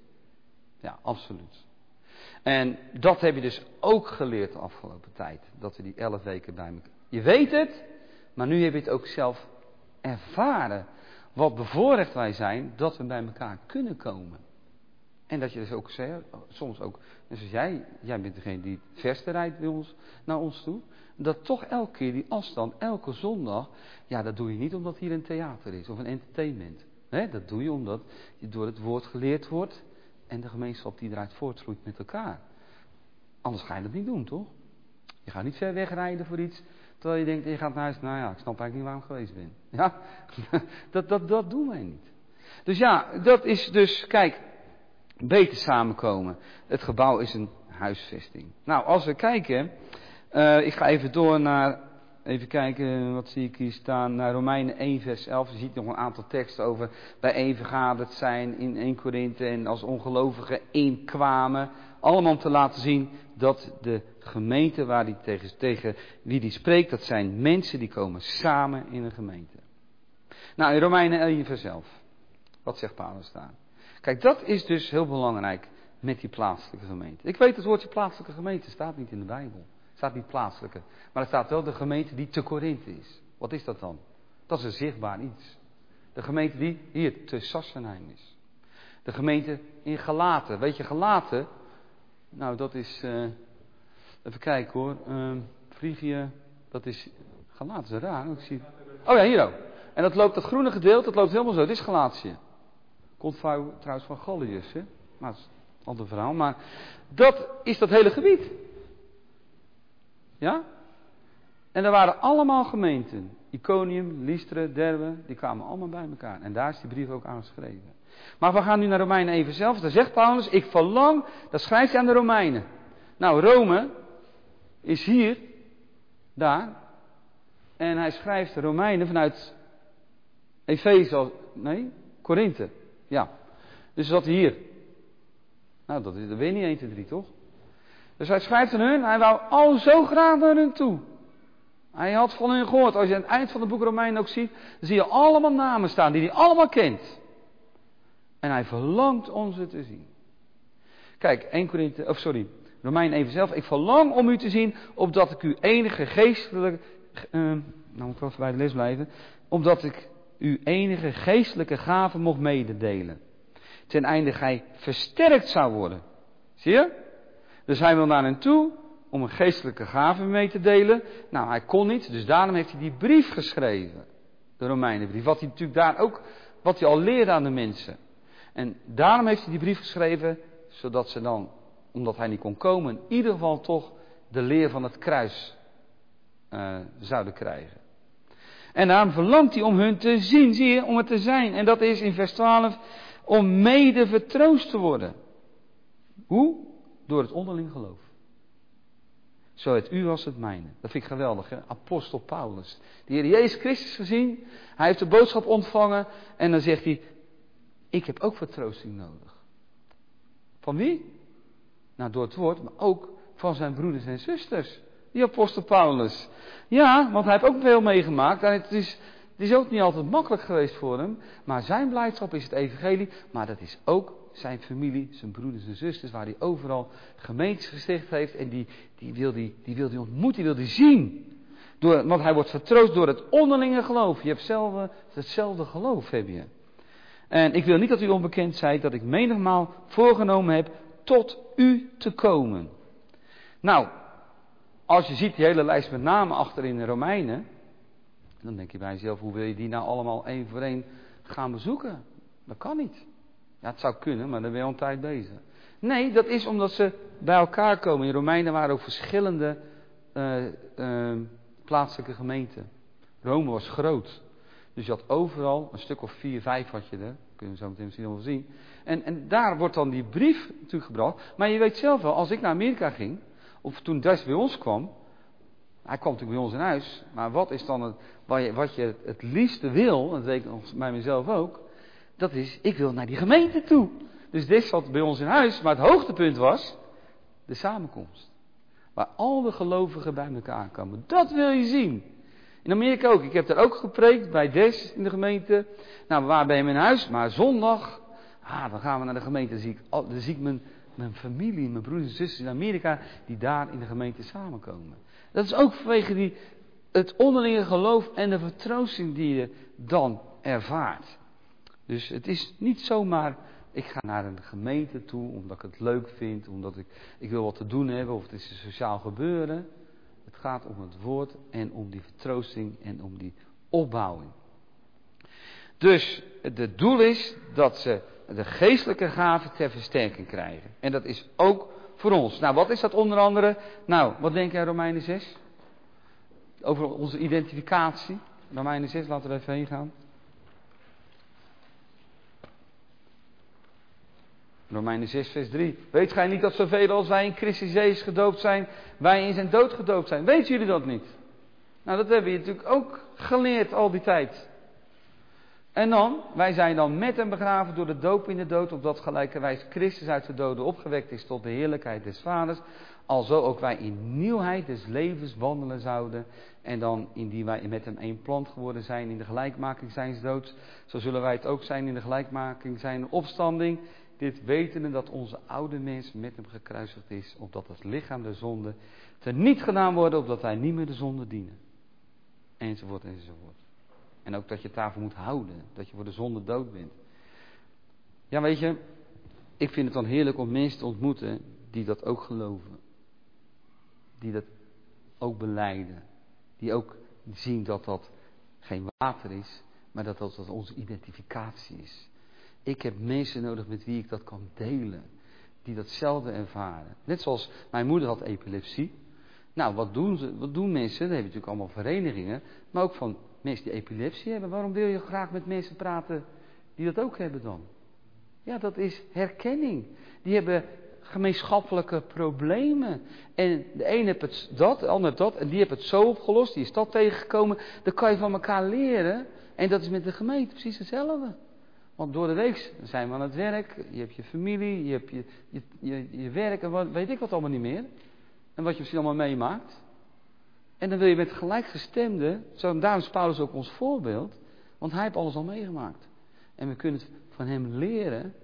Ja, absoluut. En dat heb je dus ook geleerd de afgelopen tijd. Dat we die elf weken bij elkaar. Je weet het, maar nu heb je het ook zelf ervaren. Wat bevoorrecht wij zijn, dat we bij elkaar kunnen komen. En dat je dus ook zegt, soms ook, dus als jij, jij bent degene die het verste rijdt bij ons, naar ons toe. Dat toch elke keer die afstand, elke zondag, ja dat doe je niet omdat hier een theater is of een entertainment. Nee, dat doe je omdat je door het woord geleerd wordt. En de gemeenschap die eruit voortvloeit met elkaar. Anders ga je dat niet doen, toch? Je gaat niet ver wegrijden voor iets. Terwijl je denkt, je gaat naar huis. Nou ja, ik snap eigenlijk niet waarom ik geweest ben. Ja, dat, dat, dat doen wij niet. Dus ja, dat is dus, kijk, beter samenkomen. Het gebouw is een huisvesting. Nou, als we kijken. Uh, ik ga even door naar. Even kijken, wat zie ik hier staan? Naar Romeinen één vers elf. Je ziet nog een aantal teksten over bijeen vergaderd zijn in één Korinthe en als ongelovigen inkwamen. Allemaal om te laten zien dat de gemeente waar die tegen, tegen wie die spreekt, dat zijn mensen die komen samen in een gemeente. Nou, in Romeinen één vers elf. Wat zegt Paulus daar? Kijk, dat is dus heel belangrijk met die plaatselijke gemeente. Ik weet het woordje plaatselijke gemeente staat niet in de Bijbel. Staat niet plaatselijke. Maar er staat wel de gemeente die te Korinthe is. Wat is dat dan? Dat is een zichtbaar iets. De gemeente die hier te Sassenheim is. De gemeente in Galaten. Weet je, Galaten. Nou, dat is. Uh, even kijken hoor. Uh, Frigië. Dat is. Galaten is raar. Ik zie... Oh ja, hier ook. En dat loopt, dat groene gedeelte, dat loopt helemaal zo. Dit is Galatië. Komt trouwens van Galliërs, hè? Maar dat is een ander verhaal. Maar dat is dat hele gebied. Ja? En er waren allemaal gemeenten. Iconium, Lystra, Derbe, die kwamen allemaal bij elkaar. En daar is die brief ook aan geschreven. Maar we gaan nu naar Romeinen even zelf. Daar zegt Paulus, ik verlang, dat schrijft hij aan de Romeinen. Nou, Rome is hier, daar. En hij schrijft de Romeinen vanuit Efeze, nee, Korinthe. Ja. Dus dat hier. Nou, dat, dat weet je niet één, twee, drie, toch? Dus hij schrijft aan hun, hij wou al zo graag naar hun toe. Hij had van hun gehoord. Als je aan het eind van het boek Romeinen ook ziet, dan zie je allemaal namen staan die hij allemaal kent. En hij verlangt om ze te zien. Kijk, één Korinthe, of sorry, Romeinen even zelf. Ik verlang om u te zien, opdat ik u enige geestelijke, uh, nou moet ik wel bij de les blijven, opdat ik u enige geestelijke gaven mocht mededelen. Ten einde gij versterkt zou worden. Zie je? Dus hij wil naar hen toe om een geestelijke gave mee te delen. Nou, hij kon niet, dus daarom heeft hij die brief geschreven. De Romeinenbrief. Wat hij natuurlijk daar ook, wat hij al leerde aan de mensen. En daarom heeft hij die brief geschreven, zodat ze dan, omdat hij niet kon komen, in ieder geval toch de leer van het kruis uh, zouden krijgen. En daarom verlangt hij om hun te zien, zie je, om het te zijn. En dat is in vers twaalf, om mede vertroost te worden. Hoe? Door het onderling geloof. Zo het u als het mijne. Dat vind ik geweldig, hè? Apostel Paulus. De Heer Jezus Christus gezien. Hij heeft de boodschap ontvangen. En dan zegt hij, ik heb ook vertroosting nodig. Van wie? Nou, door het woord, maar ook van zijn broeders en zusters. Die apostel Paulus. Ja, want hij heeft ook veel meegemaakt. En het is, het is ook niet altijd makkelijk geweest voor hem. Maar zijn blijdschap is het evangelie. Maar dat is ook zijn familie, zijn broeders en zusters. Waar hij overal gemeentes gesticht heeft. En die, die wil hij die, die wil ontmoeten, die wil hij zien. Door, want hij wordt vertroost door het onderlinge geloof. Je hebt zelf, hetzelfde geloof, heb je. En ik wil niet dat u onbekend zijt dat ik menigmaal voorgenomen heb tot u te komen. Nou, als je ziet die hele lijst met namen achter in de Romeinen, dan denk je bij jezelf, hoe wil je die nou allemaal één voor één gaan bezoeken? Dat kan niet. Ja, het zou kunnen, maar dan ben je al een tijd bezig. Nee, dat is omdat ze bij elkaar komen. In Romeinen waren ook verschillende uh, uh, plaatselijke gemeenten. Rome was groot. Dus je had overal, een stuk of vier, vijf had je er. Kunnen we zo meteen misschien nog wel zien. En, en daar wordt dan die brief natuurlijk gebracht. Maar je weet zelf wel, als ik naar Amerika ging, of toen Des bij ons kwam. Hij kwam natuurlijk bij ons in huis. Maar wat is dan het, wat, je, wat je het liefste wil, en dat weet ik nog bij mezelf ook. Dat is, ik wil naar die gemeente toe. Dus Des zat bij ons in huis. Maar het hoogtepunt was de samenkomst. Waar al de gelovigen bij elkaar komen. Dat wil je zien. In Amerika ook. Ik heb daar ook gepreekt bij Des in de gemeente. Nou, we waren bij hem in huis. Maar zondag, ah, dan gaan we naar de gemeente. Dan zie ik, dan zie ik mijn, mijn familie, mijn broers en zusters in Amerika, die daar in de gemeente samenkomen. Dat is ook vanwege die, het onderlinge geloof en de vertroosting die je dan ervaart. Dus het is niet zomaar, ik ga naar een gemeente toe omdat ik het leuk vind, omdat ik, ik wil wat te doen hebben of het is een sociaal gebeuren. Het gaat om het woord en om die vertroosting en om die opbouwing. Dus het doel is dat ze de geestelijke gaven ter versterking krijgen. En dat is ook voor ons. Nou, wat is dat onder andere? Nou, wat denk jij Romeinen zes? Over onze identificatie. Romeinen zes, laten we er even heen gaan. Romeinen zes, vers drie. Weet gij niet dat zoveel als wij in Christus Jezus gedoopt zijn, wij in zijn dood gedoopt zijn? Weten jullie dat niet? Nou, dat hebben we natuurlijk ook geleerd al die tijd. En dan, wij zijn dan met hem begraven door de doop in de dood, opdat gelijkerwijs Christus uit de doden opgewekt is tot de heerlijkheid des Vaders, alzo ook wij in nieuwheid des levens wandelen zouden, en dan indien wij met hem één plant geworden zijn in de gelijkmaking zijns doods, zo zullen wij het ook zijn in de gelijkmaking zijn opstanding, dit wetende dat onze oude mens met hem gekruisigd is, opdat het lichaam der zonde teniet gedaan worden, opdat wij niet meer de zonde dienen. Enzovoort, enzovoort. En ook dat je het daarvoor moet houden. Dat je voor de zonde dood bent. Ja, weet je. Ik vind het dan heerlijk om mensen te ontmoeten die dat ook geloven. Die dat ook belijden. Die ook zien dat dat geen water is. Maar dat dat, dat onze identificatie is. Ik heb mensen nodig met wie ik dat kan delen. Die datzelfde ervaren. Net zoals mijn moeder had epilepsie. Nou, wat doen ze? Wat doen mensen? Dan hebben natuurlijk allemaal verenigingen. Maar ook van mensen die epilepsie hebben. Waarom wil je graag met mensen praten die dat ook hebben dan? Ja, dat is herkenning. Die hebben gemeenschappelijke problemen. En de een heeft het dat, de ander dat. En die heeft het zo opgelost. Die is dat tegengekomen. Dan kan je van elkaar leren. En dat is met de gemeente precies hetzelfde. Want door de week zijn we aan het werk. Je hebt je familie. Je hebt je, je, je, je werk. En wat, weet ik wat allemaal niet meer. En wat je misschien allemaal meemaakt. En dan wil je met gelijkgestemden, zo, daarom is Paulus ook ons voorbeeld, want hij heeft alles al meegemaakt. En we kunnen van hem leren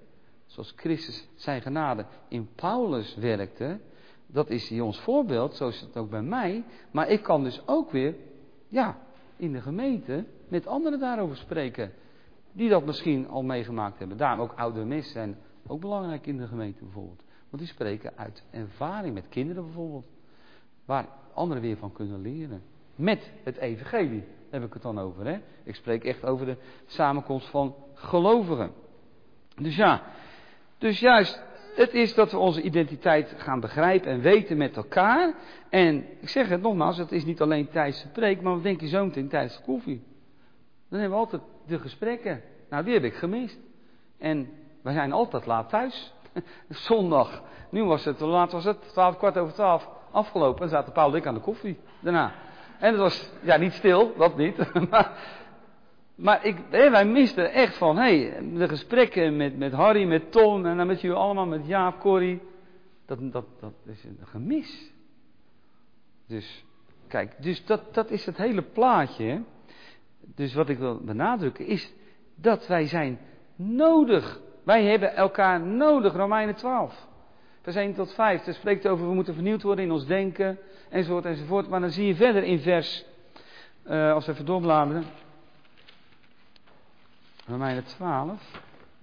Zoals Christus zijn genade in Paulus werkte. Dat is hier ons voorbeeld, zo is het ook bij mij. Maar ik kan dus ook weer, ja, in de gemeente met anderen daarover spreken. Die dat misschien al meegemaakt hebben. Daarom ook oudere mensen zijn ook belangrijk in de gemeente bijvoorbeeld. Want die spreken uit ervaring met kinderen bijvoorbeeld. Waar anderen weer van kunnen leren. Met het evangelie heb ik het dan over. Hè? Ik spreek echt over de samenkomst van gelovigen. Dus ja, dus juist, het is dat we onze identiteit gaan begrijpen en weten met elkaar. En ik zeg het nogmaals, het is niet alleen tijdens de preek, maar wat denk je zo meteen tijdens de koffie? Dan hebben we altijd de gesprekken. Nou, die heb ik gemist. En wij zijn altijd laat thuis. Zondag. Nu was het, hoe laat was het? Twaalf, kwart over twaalf afgelopen. En zaten Paul en ik aan de koffie daarna. En het was, ja, niet stil, dat niet. maar maar ik, hé, wij misten echt van, hé, hey, de gesprekken met, met Harry, met Tom en dan met jullie allemaal, met Jaap, Corrie. Dat, dat, dat is een gemis. Dus, kijk, dus dat, dat is het hele plaatje. Hè? Dus wat ik wil benadrukken is dat wij zijn nodig. Wij hebben elkaar nodig, Romeinen twaalf. Vers één tot vijf, daar spreekt over we moeten vernieuwd worden in ons denken, enzovoort, enzovoort. Maar dan zie je verder in vers, uh, als we even doorbladeren, Romeinen twaalf,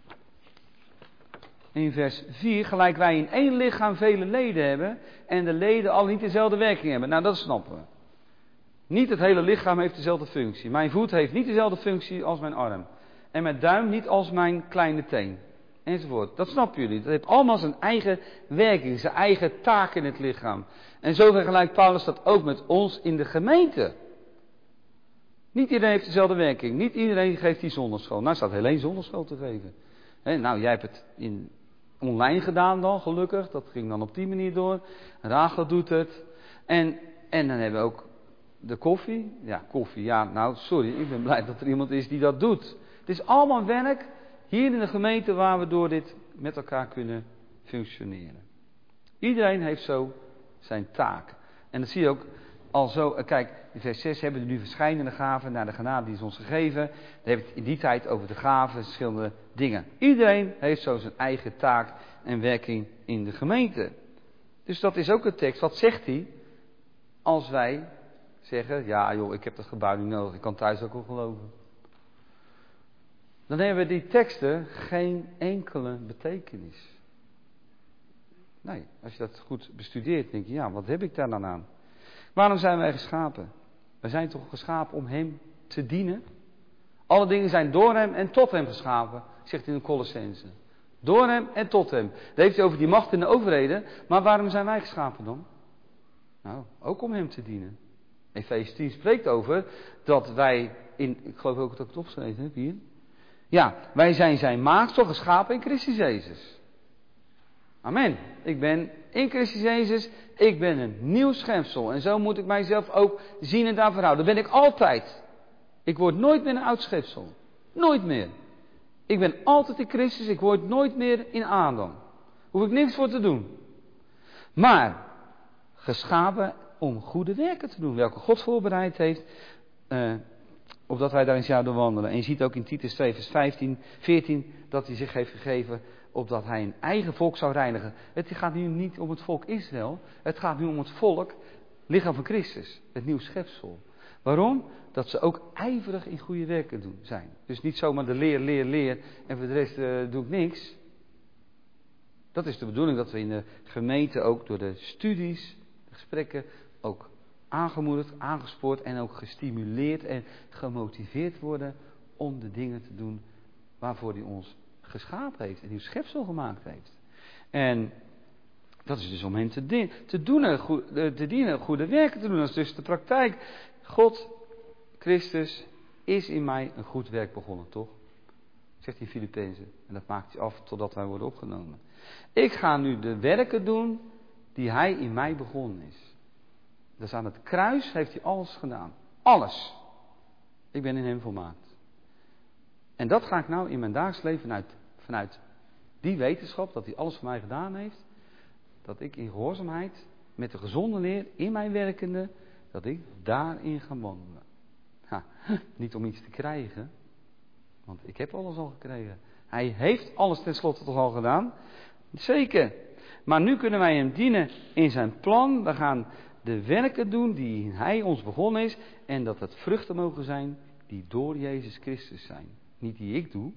in vers vier, gelijk wij in één lichaam vele leden hebben en de leden al niet dezelfde werking hebben. Nou, dat snappen we. Niet het hele lichaam heeft dezelfde functie. Mijn voet heeft niet dezelfde functie als mijn arm. En mijn duim niet als mijn kleine teen. Enzovoort. Dat snappen jullie. Dat heeft allemaal zijn eigen werking, zijn eigen taak in het lichaam. En zo vergelijkt Paulus dat ook met ons in de gemeente. Niet iedereen heeft dezelfde werking. Niet iedereen geeft die zondagschool. Nou staat Helene zondagschool te geven. He, nou, jij hebt het in online gedaan dan, gelukkig. Dat ging dan op die manier door. Rachel doet het. En, en dan hebben we ook de koffie. Ja, koffie. Ja, nou, sorry. Ik ben blij dat er iemand is die dat doet. Het is allemaal werk hier in de gemeente waar we door dit met elkaar kunnen functioneren. Iedereen heeft zo zijn taak. En dat zie je ook al zo. Kijk, in vers zes hebben we nu verschillende gaven naar de genade die is ons gegeven. Dan hebben we het in die tijd over de gaven, verschillende dingen. Iedereen heeft zo zijn eigen taak en werking in de gemeente. Dus dat is ook een tekst. Wat zegt hij als wij zeggen, ja joh, ik heb dat gebouw niet nodig, ik kan thuis ook wel geloven. Dan hebben die teksten geen enkele betekenis. Nee, als je dat goed bestudeert, denk je, ja, wat heb ik daar dan aan? Waarom zijn wij geschapen? We zijn toch geschapen om Hem te dienen? Alle dingen zijn door Hem en tot Hem geschapen, zegt hij in de Colossense. Door Hem en tot Hem. Dat heeft hij over die macht en de overheden. Maar waarom zijn wij geschapen dan? Nou, ook om Hem te dienen. Efeze tien spreekt over dat wij, in, ik geloof ook dat ik het opgeschreven heb hier. Ja, wij zijn zijn maaksel geschapen in Christus Jezus. Amen. Ik ben in Christus Jezus, ik ben een nieuw schepsel. En zo moet ik mijzelf ook zien en daarvoor houden. Dat ben ik altijd. Ik word nooit meer een oud schepsel. Nooit meer. Ik ben altijd in Christus, ik word nooit meer in Adam. Hoef ik niks voor te doen. Maar, geschapen om goede werken te doen, welke God voorbereid heeft, uh, opdat wij daarin zouden wandelen. En je ziet ook in Titus twee vers vijftien, veertien, dat hij zich heeft gegeven, opdat hij een eigen volk zou reinigen. Het gaat nu niet om het volk Israël, het gaat nu om het volk, lichaam van Christus, het nieuw schepsel. Waarom? Dat ze ook ijverig in goede werken doen zijn. Dus niet zomaar de leer, leer, leer en voor de rest uh, doe ik niks. Dat is de bedoeling, dat we in de gemeente ook door de studies, de gesprekken, ook aangemoedigd, aangespoord en ook gestimuleerd en gemotiveerd worden om de dingen te doen waarvoor hij ons geschapen heeft en nieuw schepsel gemaakt heeft. En dat is dus om hen te, di- te, doen, te dienen, goede werken te doen. Dat is dus de praktijk. God, Christus, is in mij een goed werk begonnen, toch? Zegt hij in Filippenzen. En dat maakt hij af totdat wij worden opgenomen. Ik ga nu de werken doen die hij in mij begonnen is. Dus aan het kruis heeft hij alles gedaan. Alles. Ik ben in hem volmaakt. En dat ga ik nou in mijn dagelijks leven vanuit, vanuit die wetenschap, dat hij alles voor mij gedaan heeft. Dat ik in gehoorzaamheid, met de gezonde leer, in mij werkende, dat ik daarin ga wandelen. Ha, niet om iets te krijgen, want ik heb alles al gekregen. Hij heeft alles tenslotte toch al gedaan? Zeker. Maar nu kunnen wij hem dienen in zijn plan. We gaan de werken doen die hij ons begonnen is. En dat het vruchten mogen zijn die door Jezus Christus zijn. Niet die ik doe.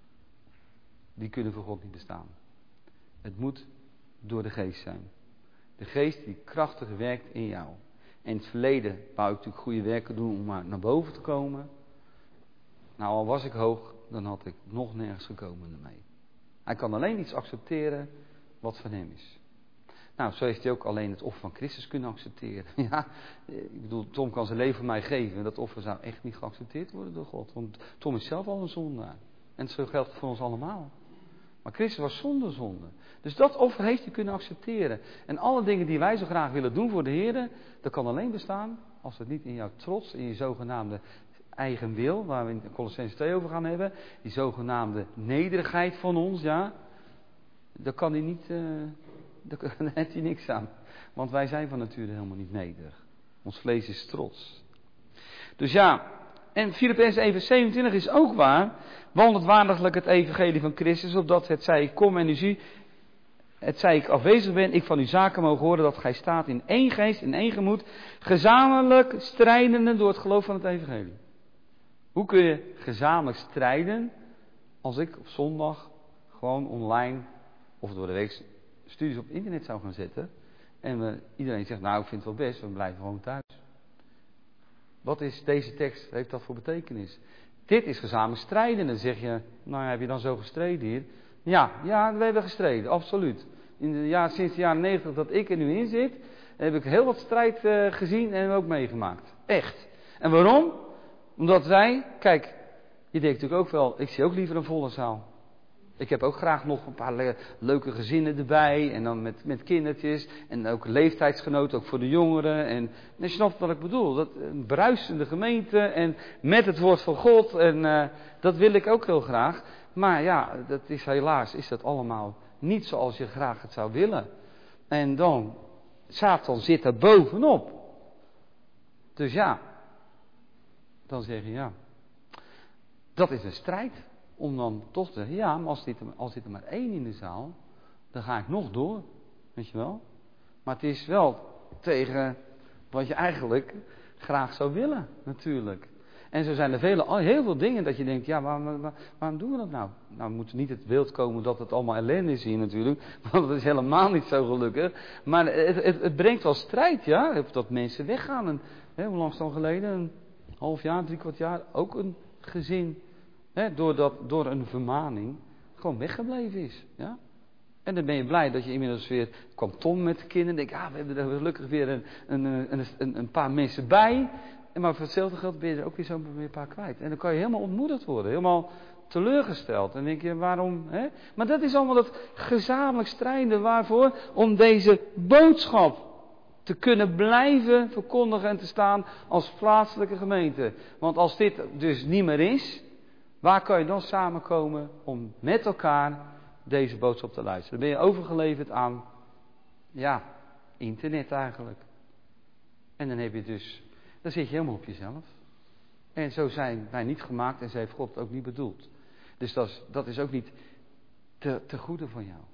Die kunnen voor God niet bestaan. Het moet door de geest zijn. De geest die krachtig werkt in jou. In het verleden wou ik natuurlijk goede werken doen om maar naar boven te komen. Nou, al was ik hoog, dan had ik nog nergens gekomen ermee. Hij kan alleen iets accepteren wat van hem is. Nou, zo heeft hij ook alleen het offer van Christus kunnen accepteren. Ja, ik bedoel, Tom kan zijn leven voor mij geven. En dat offer zou echt niet geaccepteerd worden door God. Want Tom is zelf al een zondaar. En zo geldt het voor ons allemaal. Maar Christus was zonder zonde. Dus dat offer heeft hij kunnen accepteren. En alle dingen die wij zo graag willen doen voor de Heer, dat kan alleen bestaan als het niet in jouw trots, in je zogenaamde eigen wil, waar we in Colossenzen twee over gaan hebben, die zogenaamde nederigheid van ons, ja, daar kan hij niet, uh, daar heeft hij niks aan. Want wij zijn van nature helemaal niet nederig. Ons vlees is trots. Dus ja, en Filippenzen één vers zevenentwintig is ook waar. Wandelt waardiglijk het evangelie van Christus, opdat het zij ik kom en u zie, het zij ik afwezig ben, ik van uw zaken mogen horen dat gij staat in één geest, in één gemoed, gezamenlijk strijdende door het geloof van het evangelie. Hoe kun je gezamenlijk strijden als ik op zondag gewoon online of door de week studies op het internet zou gaan zetten en we, iedereen zegt, nou ik vind het wel best, we blijven gewoon thuis. Wat is deze tekst, heeft dat voor betekenis? Dit is gezamenlijk strijden. Dan zeg je, nou heb je dan zo gestreden hier? Ja, ja, we hebben gestreden, absoluut. In de jaar, sinds de jaren negentig dat ik er nu in zit, heb ik heel wat strijd uh, gezien en ook meegemaakt. Echt. En waarom? Omdat wij, kijk, je denkt natuurlijk ook wel, ik zie ook liever een volle zaal. Ik heb ook graag nog een paar le- leuke gezinnen erbij. En dan met, met kindertjes. En ook leeftijdsgenoten, ook voor de jongeren. En, en je snapt wat ik bedoel. Dat, een bruisende gemeente. En met het woord van God. En uh, dat wil ik ook heel graag. Maar ja, dat is helaas is dat allemaal niet zoals je graag het zou willen. En dan, Satan zit er bovenop. Dus ja. Dan zeg je ja. Dat is een strijd. Om dan toch te zeggen, ja, maar als zit, er, als zit er maar één in de zaal, dan ga ik nog door. Weet je wel? Maar het is wel tegen wat je eigenlijk graag zou willen, natuurlijk. En zo zijn er vele, heel veel dingen dat je denkt, ja, waarom, waar, waarom doen we dat nou? Nou, we moeten niet het beeld komen dat het allemaal ellende is hier natuurlijk. Want dat is helemaal niet zo gelukkig. Maar het, het, het brengt wel strijd, ja. Dat mensen weggaan. En, hè, hoe lang is het dan geleden? Een half jaar, drie kwart jaar. Ook een gezin. He, doordat door een vermaning gewoon weggebleven is. Ja? En dan ben je blij dat je inmiddels weer kwam Tom met de kinderen. En denk ah, we hebben er gelukkig weer een, een, een, een, een paar mensen bij. En maar voor hetzelfde geld ben je er ook weer zo'n weer een paar kwijt. En dan kan je helemaal ontmoedigd worden. Helemaal teleurgesteld. En dan denk je, waarom? Hè? Maar dat is allemaal dat gezamenlijk strijden. Waarvoor? Om deze boodschap te kunnen blijven verkondigen en te staan als plaatselijke gemeente. Want als dit dus niet meer is, waar kan je dan samenkomen om met elkaar deze boodschap te luisteren? Dan ben je overgeleverd aan, ja, internet eigenlijk. En dan heb je dus, dan zit je helemaal op jezelf. En zo zijn wij niet gemaakt en zo heeft God het ook niet bedoeld. Dus dat is, dat is ook niet te, te goede van jou.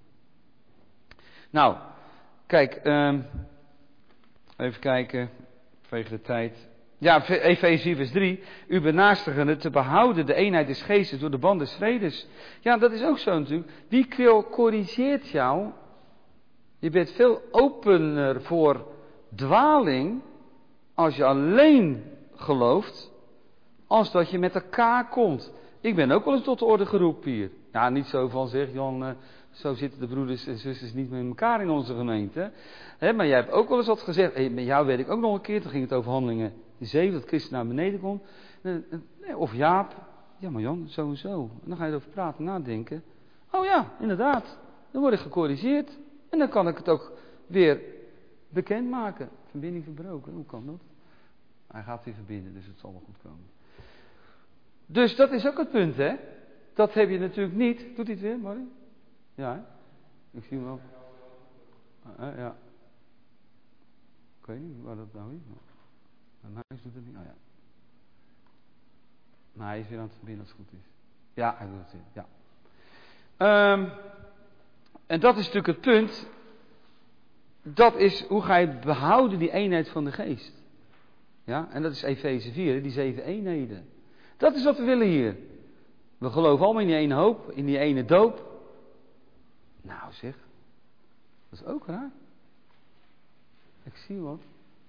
Nou, kijk, um, even kijken, vanwege de tijd. Ja, Efeze vers drie. U benaarstigende te behouden de eenheid des geestes door de band des vredes. Ja, dat is ook zo natuurlijk. Wie corrigeert jou? Je bent veel opener voor dwaling als je alleen gelooft, als dat je met elkaar komt. Ik ben ook wel eens tot de orde geroepen hier. Ja, niet zo van zeg Jan, uh, zo zitten de broeders en zusters niet met elkaar in onze gemeente. He, maar jij hebt ook wel eens wat gezegd. Hey, met jou weet ik ook nog een keer, toen ging het over Handelingen zeven, dat Christus naar beneden komt. Of Jaap, ja maar Jan, zo en zo. En dan ga je erover praten, nadenken. Oh ja, inderdaad, dan word ik gecorrigeerd. En dan kan ik het ook weer bekendmaken. Verbinding verbroken, hoe kan dat? Hij gaat weer verbinden, dus het zal wel goed komen. Dus dat is ook het punt, hè. Dat heb je natuurlijk niet. Doet hij het weer, Marie? Ja, hè? Ik zie hem wel. Uh, uh, ja. Ik weet niet waar dat nou is. Maar hij doet het niet. Oh ja. Maar hij is weer aan het verbinden als het goed is. Ja, hij doet het weer. Ja. Um, en dat is natuurlijk het punt. Dat is hoe ga je behouden die eenheid van de geest. Ja, en dat is Efeze vier, die zeven eenheden. Dat is wat we willen hier. We geloven allemaal in die ene hoop, in die ene doop. Nou zeg, dat is ook raar. Ik zie wat.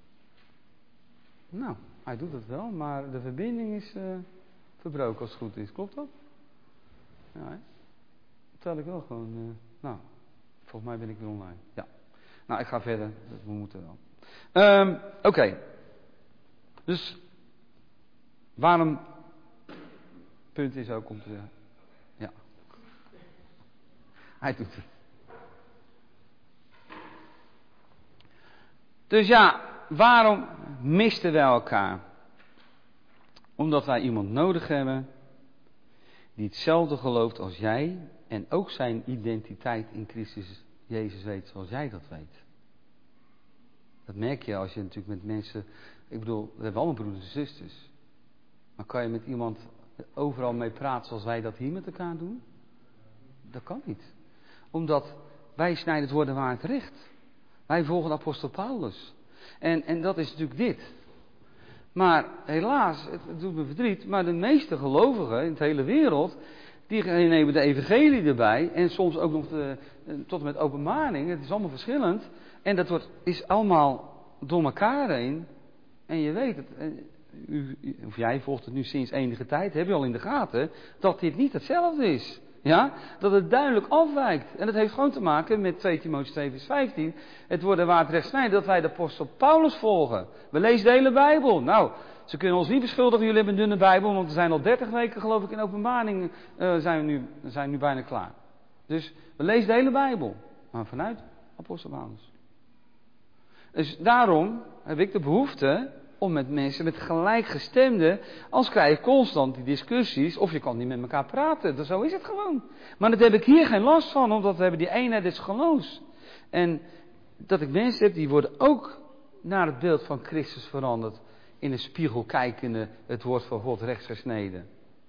Nou, hij doet het wel, maar de verbinding is uh, verbroken als het goed is. Klopt dat? Ja, hè? Dat tel ik wel gewoon. Uh, nou, volgens mij ben ik weer online. Ja. Nou, ik ga verder. We moeten wel. Um, Oké. Okay. Dus, waarom... Punt is ook om te zeggen. Ja. Hij doet het. Dus ja, waarom misten wij elkaar? Omdat wij iemand nodig hebben die hetzelfde gelooft als jij en ook zijn identiteit in Christus Jezus weet zoals jij dat weet. Dat merk je als je natuurlijk met mensen, ik bedoel, we hebben allemaal broeders en zusters. Maar kan je met iemand overal mee praten zoals wij dat hier met elkaar doen? Dat kan niet. Omdat wij snijden het woord en waarheid recht. Wij volgen de apostel Paulus. En, en dat is natuurlijk dit. Maar helaas, het, het doet me verdriet, maar de meeste gelovigen in de hele wereld, die nemen de evangelie erbij en soms ook nog de, tot en met openbaring. Het is allemaal verschillend. En dat wordt, is allemaal door elkaar heen. En je weet het, u, of jij volgt het nu sinds enige tijd, heb je al in de gaten, dat dit niet hetzelfde is. Ja, dat het duidelijk afwijkt. En dat heeft gewoon te maken met twee Timotheüs twee vers vijftien. Het worden waard recht snijden dat wij de apostel Paulus volgen. We lezen de hele Bijbel. Nou, ze kunnen ons niet beschuldigen, jullie hebben een dunne Bijbel, want we zijn al dertig weken geloof ik in openbaring, uh, zijn, we nu, zijn nu bijna klaar. Dus we lezen de hele Bijbel. Maar vanuit apostel Paulus. Dus daarom heb ik de behoefte om met mensen, met gelijkgestemden, als krijg je constant die discussies, of je kan niet met elkaar praten, dus zo is het gewoon. Maar dat heb ik hier geen last van, omdat we hebben die eenheid des geloofs. En dat ik mensen heb, die worden ook naar het beeld van Christus veranderd, in een spiegel kijkende, het woord van God rechts gesneden.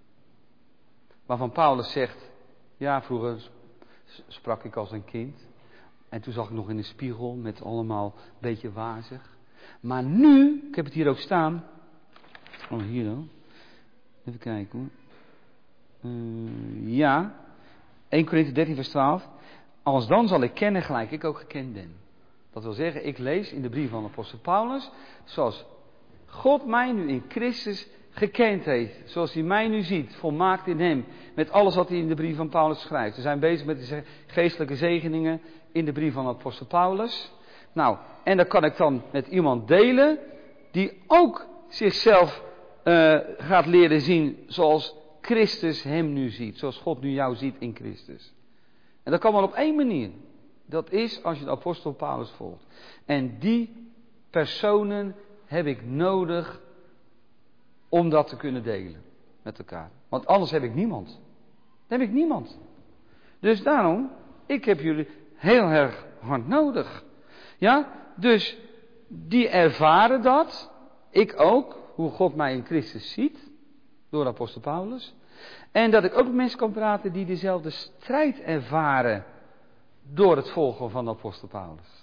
Waarvan Paulus zegt, ja vroeger sprak ik als een kind, en toen zag ik nog in de spiegel met allemaal een beetje wazig. Maar nu, ik heb het hier ook staan. Oh, hier dan. Even kijken hoor. Uh, ja. Eerste Korinthe dertien vers twaalf. Als dan zal ik kennen gelijk ik ook gekend ben. Dat wil zeggen, ik lees in de brief van de apostel Paulus. Zoals God mij nu in Christus gekend heeft. Zoals hij mij nu ziet. Volmaakt in hem. Met alles wat hij in de brief van Paulus schrijft. We zijn bezig met de geestelijke zegeningen in de brief van de apostel Paulus. Nou, en dan kan ik dan met iemand delen die ook zichzelf uh, gaat leren zien zoals Christus hem nu ziet. Zoals God nu jou ziet in Christus. En dat kan maar op één manier. Dat is als je de apostel Paulus volgt. En die personen heb ik nodig om dat te kunnen delen met elkaar. Want anders heb ik niemand. Dan heb ik niemand. Dus daarom, ik heb jullie heel erg hard nodig. Ja, dus die ervaren dat, ik ook, hoe God mij in Christus ziet, door de apostel Paulus. En dat ik ook met mensen kan praten die dezelfde strijd ervaren door het volgen van de apostel Paulus.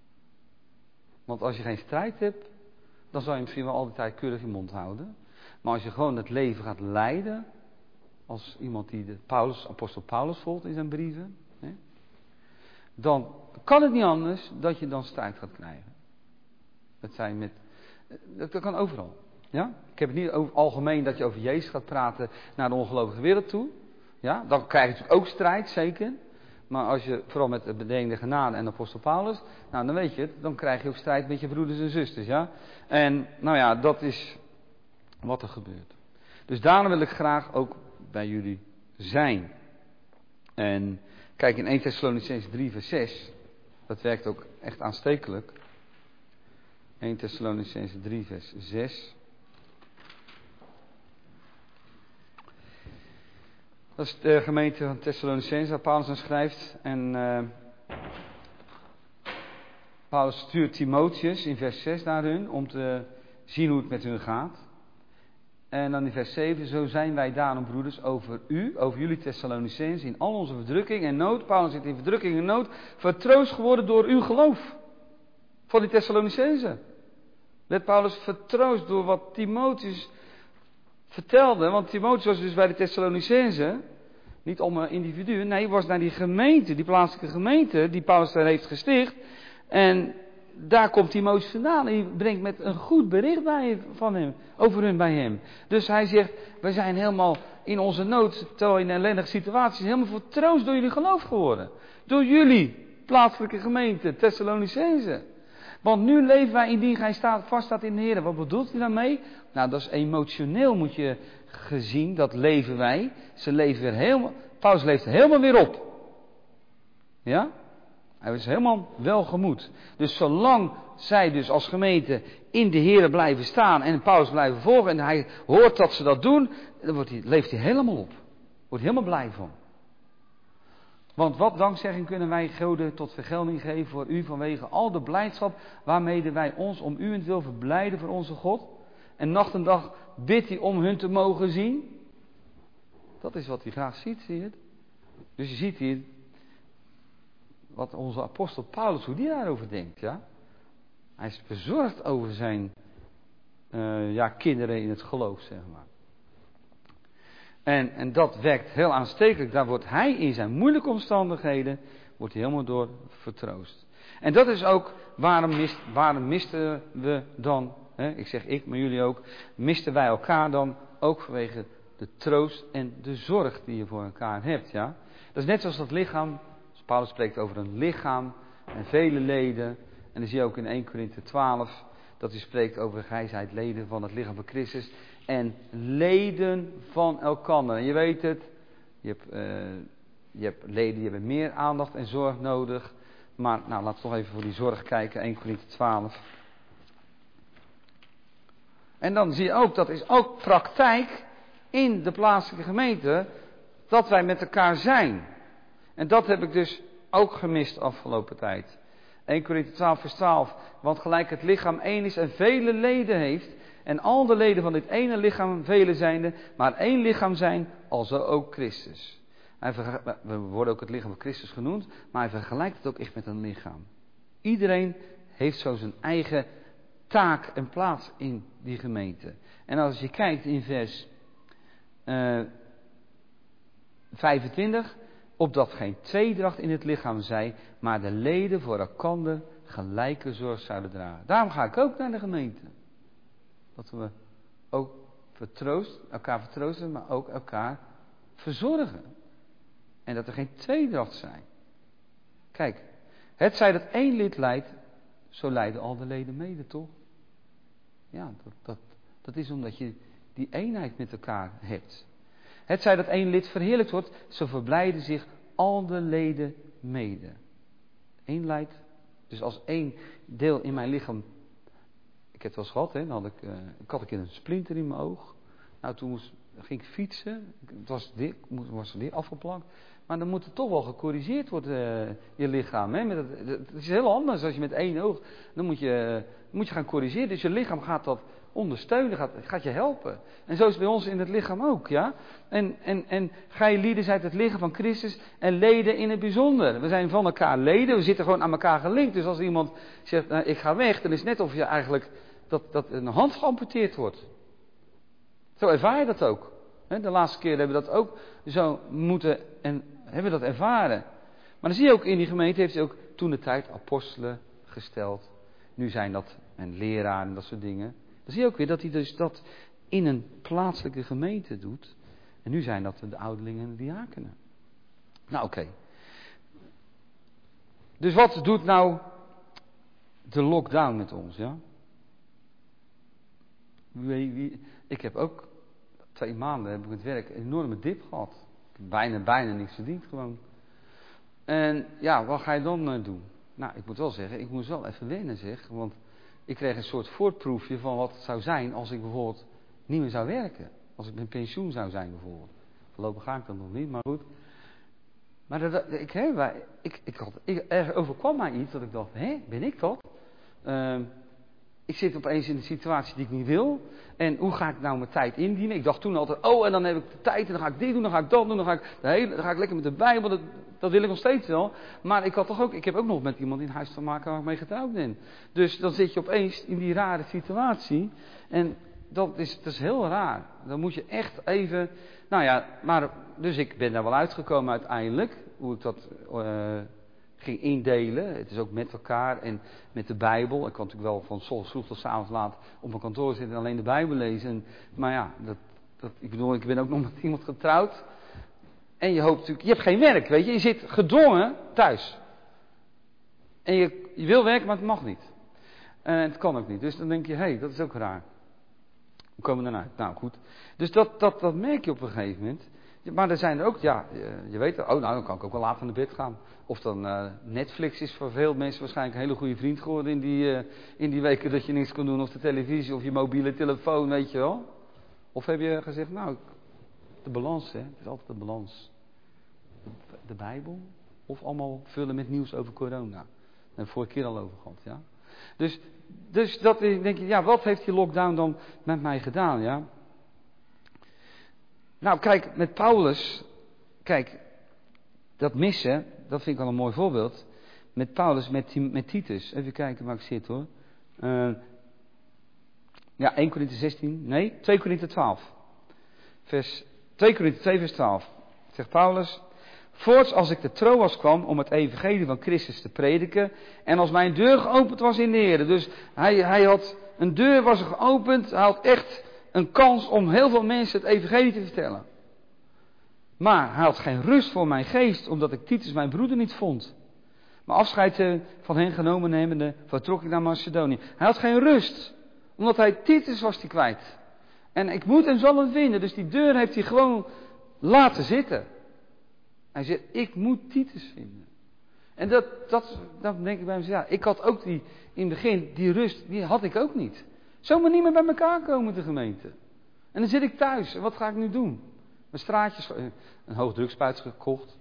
Want als je geen strijd hebt, dan zal je misschien wel altijd keurig je mond houden. Maar als je gewoon het leven gaat leiden, als iemand die de Paulus, apostel Paulus volgt in zijn brieven, hè, dan kan het niet anders dat je dan strijd gaat krijgen. Dat zijn met, dat, dat kan overal. Ja? Ik heb het niet over algemeen dat je over Jezus gaat praten naar de ongelovige wereld toe. Ja? Dan krijg je natuurlijk ook strijd, zeker. Maar als je vooral met de bediening genade en de apostel Paulus, nou dan weet je het, dan krijg je ook strijd met je broeders en zusters. Ja? En nou ja, dat is wat er gebeurt. Dus daarom wil ik graag ook bij jullie zijn. En kijk in Eerste Thessalonicenzen drie vers zes. Dat werkt ook echt aanstekelijk. Eerste Thessalonicenzen drie vers zes. Dat is de gemeente van Thessalonicenzen waar Paulus aan schrijft. En uh, Paulus stuurt Timotheus in vers zes naar hun om te zien hoe het met hun gaat. En dan in vers zeven, zo zijn wij daarom, broeders, over u, over jullie Thessalonicenzen, in al onze verdrukking en nood. Paulus zit in verdrukking en nood, vertroost geworden door uw geloof. Van die Thessalonicenzen. Werd Paulus vertroost door wat Timotheus vertelde. Want Timotheus was dus bij de Thessalonicenzen. Niet om een individu, nee, was naar die gemeente, die plaatselijke gemeente, die Paulus daar heeft gesticht. En daar komt Timotheus vandaan en die brengt met een goed bericht bij van hem, over hun bij hem. Dus hij zegt, wij zijn helemaal in onze nood, terwijl in een ellendige situatie, helemaal vertroost door jullie geloof geworden. Door jullie plaatselijke gemeente, Thessalonicenzen. Want nu leven wij indien gij staat, vast staat in de Heer. Wat bedoelt hij daarmee? Nou, dat is emotioneel moet je gezien, dat leven wij. Ze leven weer helemaal, Paulus leeft helemaal weer op. Ja? Hij is helemaal welgemoed. Dus zolang zij dus als gemeente in de Heer blijven staan en Paulus blijven volgen en hij hoort dat ze dat doen, dan wordt hij, leeft hij helemaal op. Wordt helemaal blij van. Want wat dankzegging kunnen wij goden tot vergelding geven voor u vanwege al de blijdschap waarmee wij ons om uwentwil verblijden voor onze God. En nacht en dag bidt hij om hun te mogen zien. Dat is wat hij graag ziet, zie je het? Dus je ziet hier wat onze apostel Paulus, hoe die daarover denkt, ja. Hij is bezorgd over zijn uh, ja, kinderen in het geloof, zeg maar. En, en dat werkt heel aanstekelijk. Daar wordt hij in zijn moeilijke omstandigheden, wordt hij helemaal door vertroost. En dat is ook, waarom, mist, waarom misten we dan, hè, ik zeg ik, maar jullie ook, misten wij elkaar dan ook vanwege de troost en de zorg die je voor elkaar hebt, ja. Dat is net zoals dat lichaam, Paulus spreekt over een lichaam en vele leden. En dan zie je ook in eerste Korinthe twaalf dat hij spreekt over gij zijt leden van het lichaam van Christus. En leden van elkander. En je weet het, je hebt, uh, je hebt leden die hebben meer aandacht en zorg nodig. Maar nou, laten we toch even voor die zorg kijken, eerste Korinthe twaalf. En dan zie je ook, dat is ook praktijk in de plaatselijke gemeente, dat wij met elkaar zijn. En dat heb ik dus ook gemist afgelopen tijd. eerste Korinthe twaalf vers twaalf. Want gelijk het lichaam één is en vele leden heeft. En al de leden van dit ene lichaam vele zijnde. Maar één lichaam zijn, alzo ook Christus. Hij verge- we worden ook het lichaam van Christus genoemd. Maar hij vergelijkt het ook echt met een lichaam. Iedereen heeft zo zijn eigen taak en plaats in die gemeente. En als je kijkt in vers uh, vijfentwintig... opdat geen tweedracht in het lichaam zij, maar de leden voor elkander gelijke zorg zouden dragen. Daarom ga ik ook naar de gemeente. Dat we ook vertroost, elkaar vertroosten, maar ook elkaar verzorgen. En dat er geen tweedracht zijn. Kijk, het zij dat één lid lijdt, zo lijden al de leden mede, toch? Ja, dat, dat, dat is omdat je die eenheid met elkaar hebt. Het zij dat één lid verheerlijkt wordt, zo verblijden zich al de leden mede. Eén lijdt, dus als één deel in mijn lichaam. Ik heb het wel eens gehad, hè, dan had ik, uh, ik had een keer een splinter in mijn oog. Nou, toen moest, ging ik fietsen, het was, dik, was er weer afgeplakt. Maar dan moet het toch wel gecorrigeerd worden, uh, je lichaam. Hè? Met het, het is heel anders als je met één oog, dan moet je, moet je gaan corrigeren. Dus je lichaam gaat dat ondersteunen, gaat, gaat je helpen. En zo is het bij ons in het lichaam ook, ja. En, en, en gij lieden zijt het lichaam van Christus en leden in het bijzonder. We zijn van elkaar leden, we zitten gewoon aan elkaar gelinkt. Dus als iemand zegt, nou, ik ga weg, dan is het net of je eigenlijk dat, dat een hand geamputeerd wordt. Zo ervaar je dat ook. De laatste keer hebben we dat ook zo moeten en hebben we dat ervaren. Maar dan zie je ook in die gemeente heeft hij ook toen de tijd apostelen gesteld. Nu zijn dat en leraren en dat soort dingen. Dan zie je ook weer dat hij dus dat in een plaatselijke gemeente doet. En nu zijn dat de ouderlingen en de diakenen. Nou oké. Okay. Dus wat doet nou de lockdown met ons, ja? Wie, wie, ik heb ook twee maanden heb ik het werk een enorme dip gehad. Ik heb bijna, bijna niks verdiend gewoon. En ja, wat ga je dan uh, doen? Nou, ik moet wel zeggen, ik moest wel even wennen zeg. Want ik kreeg een soort voorproefje van wat het zou zijn als ik bijvoorbeeld niet meer zou werken. Als ik met pensioen zou zijn bijvoorbeeld. Voorlopig ga ik dat nog niet, maar goed. Maar dat, ik, hè, ik, ik had, ik, er overkwam mij iets dat ik dacht, hé, ben ik dat? Uh, ik zit opeens in een situatie die ik niet wil. En hoe ga ik nou mijn tijd indienen? Ik dacht toen altijd, oh, en dan heb ik de tijd en dan ga ik dit doen, dan ga ik dat doen, dan ga ik, de hele, dan ga ik lekker met de Bijbel. Dat, dat wil ik nog steeds wel. Maar ik had toch ook, ik heb ook nog met iemand in huis te maken waar ik mee getrouwd ben. Dus dan zit je opeens in die rare situatie. En dat is, dat is heel raar. Dan moet je echt even, nou ja, maar, dus ik ben daar wel uitgekomen uiteindelijk. Hoe ik dat uh, ging indelen. Het is ook met elkaar en met de Bijbel. Ik kan natuurlijk wel van 's ochtends vroeg tot 's avonds laat op mijn kantoor zitten en alleen de Bijbel lezen. En, maar ja, dat, dat, ik bedoel, ik ben ook nog met iemand getrouwd. En je hoopt natuurlijk, je hebt geen werk, weet je. Je zit gedwongen thuis. En je, je wil werken, maar het mag niet. En het kan ook niet. Dus dan denk je, hé, hey, dat is ook raar. Hoe komen we dan uit? Nou goed. Dus dat, dat, dat merk je op een gegeven moment. Maar er zijn er ook, ja, je, je weet, oh nou, dan kan ik ook wel later naar bed gaan. Of dan uh, Netflix is voor veel mensen waarschijnlijk een hele goede vriend geworden in die, uh, in die weken dat je niks kon doen. Of de televisie of je mobiele telefoon, weet je wel. Of heb je gezegd, nou, de balans, hè. Het is altijd de balans. De, de Bijbel of allemaal vullen met nieuws over corona. Daar hebben we vorige keer al over gehad, ja. Dus, dus dat denk je, ja, wat heeft die lockdown dan met mij gedaan, ja? Nou, kijk, met Paulus, kijk, dat missen, dat vind ik al een mooi voorbeeld. Met Paulus, met, met Titus, even kijken waar ik zit hoor. Uh, ja, Eerste Korinthe zestien, nee, Tweede Korinthe twaalf. Vers, Tweede Korinthe twee vers twaalf, zegt Paulus. Voorts als ik de Troas kwam om het evangelie van Christus te prediken. En als mijn deur geopend was in de Heer. Dus hij, hij had, een deur was er geopend. Hij had echt een kans om heel veel mensen het evangelie te vertellen. Maar hij had geen rust voor mijn geest. Omdat ik Titus mijn broeder niet vond. Maar afscheid van hen genomen hebbende vertrok ik naar Macedonië. Hij had geen rust. Omdat hij Titus was die kwijt. En ik moet en zal hem vinden. Dus die deur heeft hij gewoon laten zitten. Hij zegt, ik moet Titus vinden. En dat, dat, dat denk ik bij mezelf. Ja, ik had ook die, in het begin, die rust, die had ik ook niet. Zomaar niet meer bij elkaar komen, de gemeente. En dan zit ik thuis. En wat ga ik nu doen? Mijn straatjes, een hoogdrukspuit gekocht.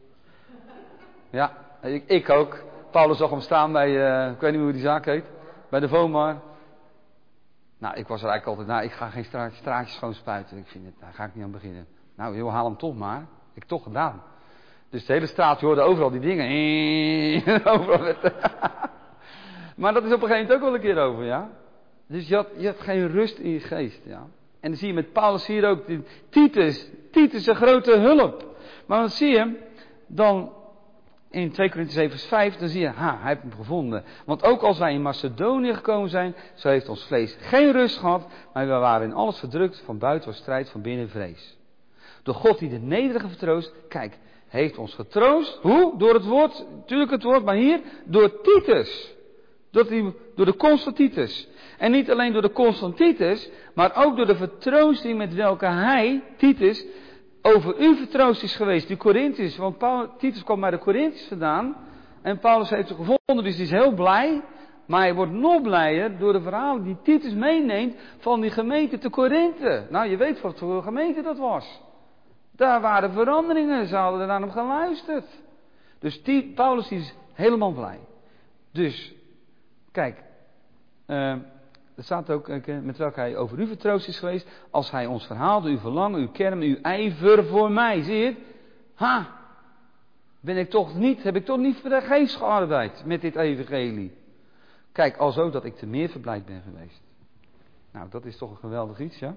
Ja, ik, ik ook. Paulus zag hem staan bij, uh, ik weet niet meer hoe die zaak heet. Bij de Vomar. Nou, ik was er eigenlijk altijd, nou, ik ga geen straatjes, straatjes schoon spuiten. Ik vind het, daar ga ik niet aan beginnen. Nou, joh, haal hem toch maar. Ik heb het toch gedaan. Dus de hele straat, je hoorde overal die dingen. overal met... maar dat is op een gegeven moment ook wel een keer over, ja. Dus je had, je had geen rust in je geest, ja. En dan zie je met Paulus hier ook, die, Titus, Titus is een grote hulp. Maar dan zie je, dan in Tweede Korinthe zeven vers vijf, dan zie je, ha, hij heeft hem gevonden. Want ook als wij in Macedonië gekomen zijn, zo heeft ons vlees geen rust gehad, maar we waren in alles verdrukt, van buiten was strijd, van binnen vrees. Door God die de nederige vertroost, kijk, heeft ons getroost. Hoe? Door het woord, natuurlijk het woord, maar hier, door Titus. Door, die, door de komst van Titus. En niet alleen door de komst van Titus, maar ook door de vertroosting met welke hij, Titus, over u vertroost is geweest. Die Corinthiërs, want Paulus, Titus kwam bij de Corinthiërs vandaan. En Paulus heeft ze gevonden, dus hij is heel blij. Maar hij wordt nog blijer door de verhalen die Titus meeneemt van die gemeente te Korinthe. Nou, je weet wat voor gemeente dat was. Daar waren veranderingen, ze hadden naar hem geluisterd. Dus die, Paulus is helemaal blij. Dus, kijk, uh, er staat ook uh, met welke hij over u vertroost is geweest. Als hij ons verhaalde, uw verlangen, uw kerm, uw ijver voor mij. Zie je het? Ha! Ben ik toch niet, heb ik toch niet voor de geest gearbeid met dit evangelie. Kijk, alzo dat ik te meer verblijd ben geweest. Nou, dat is toch een geweldig iets, ja?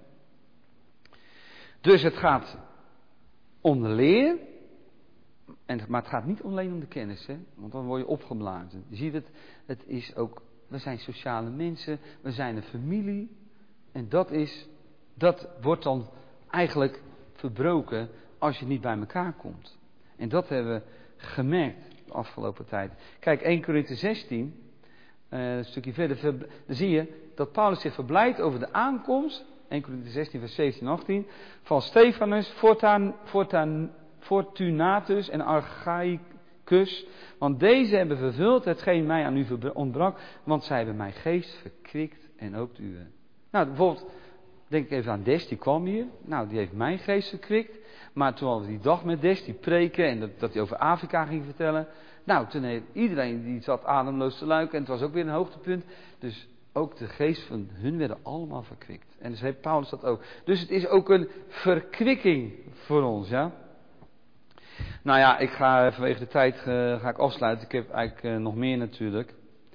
Dus het gaat om de leer, en, maar het gaat niet alleen om de kennis, hè? Want dan word je opgeblazen. Je ziet het, het is ook, we zijn sociale mensen, we zijn een familie, en dat is, dat wordt dan eigenlijk verbroken als je niet bij elkaar komt. En dat hebben we gemerkt de afgelopen tijd. Kijk, Eerste Korinthe zestien, uh, een stukje verder, dan zie je dat Paulus zich verblijdt over de aankomst, Eerste Korinthe zestien vers zeventien en achttien, van Stephanus, Fortan, Fortan, Fortunatus en Archaicus, want deze hebben vervuld hetgeen mij aan u ontbrak, want zij hebben mijn geest verkwikt en ook de uwe. Nou, bijvoorbeeld, denk ik even aan Des, die kwam hier, nou, die heeft mijn geest verkwikt, maar toen hadden we die dag met Des, die preken en dat, dat hij over Afrika ging vertellen, nou, toen heeft iedereen die zat ademloos te luiken en het was ook weer een hoogtepunt, dus ook de geest van hun werden allemaal verkwikt. En dus heeft Paulus dat ook. Dus het is ook een verkwikking voor ons, ja. Nou ja, ik ga vanwege de tijd uh, ga ik afsluiten. Ik heb eigenlijk uh, nog meer natuurlijk.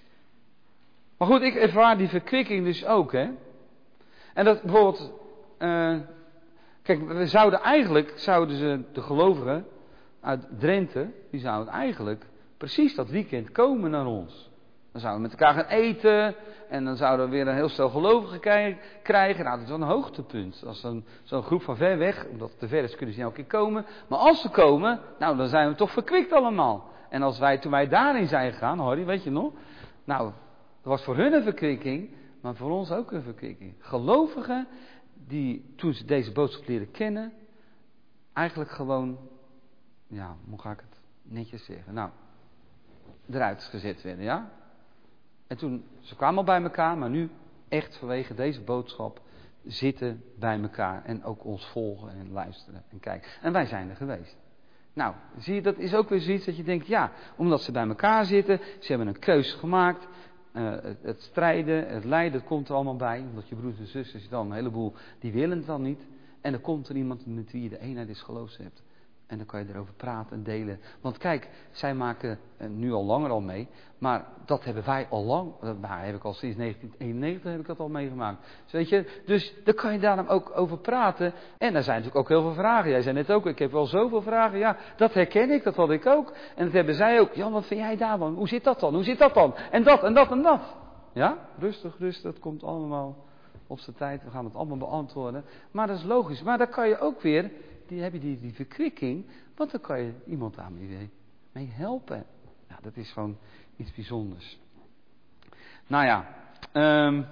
Maar goed, ik ervaar die verkwikking dus ook, hè. En dat bijvoorbeeld, uh, kijk, we zouden eigenlijk, zouden ze, de gelovigen uit Drenthe, die zouden eigenlijk precies dat weekend komen naar ons. Dan zouden we met elkaar gaan eten en dan zouden we weer een heel stel gelovigen krijgen. Nou, dat is wel een hoogtepunt. Als dan zo'n groep van ver weg, omdat het te ver is, kunnen ze niet elke keer komen. Maar als ze komen, nou, dan zijn we toch verkwikt allemaal. En als wij, toen wij daarin zijn gegaan, Harry, weet je nog? Nou, dat was voor hun een verkwikking, maar voor ons ook een verkwikking. Gelovigen die, toen ze deze boodschap leren kennen, eigenlijk gewoon, ja, hoe ga ik het netjes zeggen? Nou, eruit gezet werden, ja? En toen, ze kwamen al bij elkaar, maar nu echt vanwege deze boodschap zitten bij elkaar. En ook ons volgen en luisteren en kijken. En wij zijn er geweest. Nou, zie je, dat is ook weer zoiets dat je denkt, ja, omdat ze bij elkaar zitten, ze hebben een keuze gemaakt. Uh, het, het strijden, het lijden, dat komt er allemaal bij. Omdat je broers en zusters dan, een heleboel, die willen het dan niet. En dan komt er iemand met wie je de eenheid des geloofs hebt. En dan kan je erover praten en delen. Want kijk, zij maken nu al langer al mee. Maar dat hebben wij al lang. Dat heb ik al sinds negentien eenennegentig heb ik dat al meegemaakt. Dus weet je, dus daar kan je daarom ook over praten. En er zijn natuurlijk ook heel veel vragen. Jij zei net ook, ik heb wel zoveel vragen. Ja, dat herken ik, dat had ik ook. En dat hebben zij ook. Jan, wat vind jij daarvan? Hoe zit dat dan? Hoe zit dat dan? En dat en dat en dat. Ja, rustig, rustig. Dat komt allemaal op zijn tijd. We gaan het allemaal beantwoorden. Maar dat is logisch. Maar daar kan je ook weer... Die, heb je die, die verkwikking, want dan kan je iemand daarmee mee helpen. Ja, dat is gewoon iets bijzonders. Nou ja, um,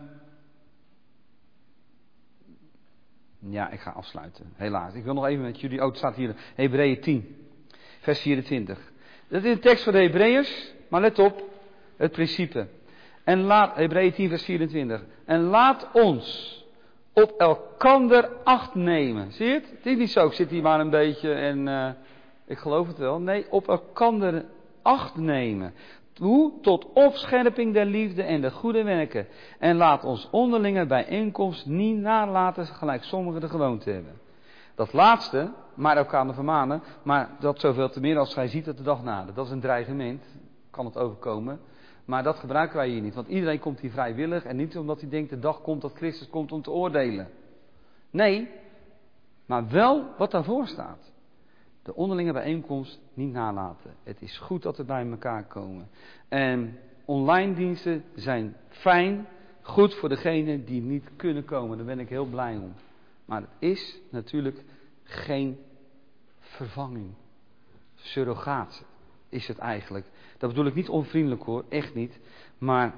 ja, ik ga afsluiten, helaas. Ik wil nog even met jullie, oh, het staat hier, Hebreeën tien, vers vierentwintig. Dat is een tekst van de Hebreeërs, maar let op, het principe. En laat, Hebreeën tien, vers vierentwintig. En laat ons op elkander acht nemen. Zie je het? Het is niet zo, ik zit hier maar een beetje en uh, ik geloof het wel. Nee, op elkander acht nemen. Hoe? Tot opscherping der liefde en de goede werken. En laat ons onderlinge bijeenkomst niet nalaten gelijk sommigen de gewoonte hebben. Dat laatste, maar elkaar vermanen, maar dat zoveel te meer als gij ziet dat de dag nadert. Dat is een dreigement, kan het overkomen. Maar dat gebruiken wij hier niet, want iedereen komt hier vrijwillig en niet omdat hij denkt de dag komt dat Christus komt om te oordelen. Nee, maar wel wat daarvoor staat. De onderlinge bijeenkomst niet nalaten. Het is goed dat we bij elkaar komen. En online diensten zijn fijn, goed voor degenen die niet kunnen komen. Daar ben ik heel blij om. Maar het is natuurlijk geen vervanging. Surrogaat is het eigenlijk. Dat bedoel ik niet onvriendelijk hoor, echt niet. Maar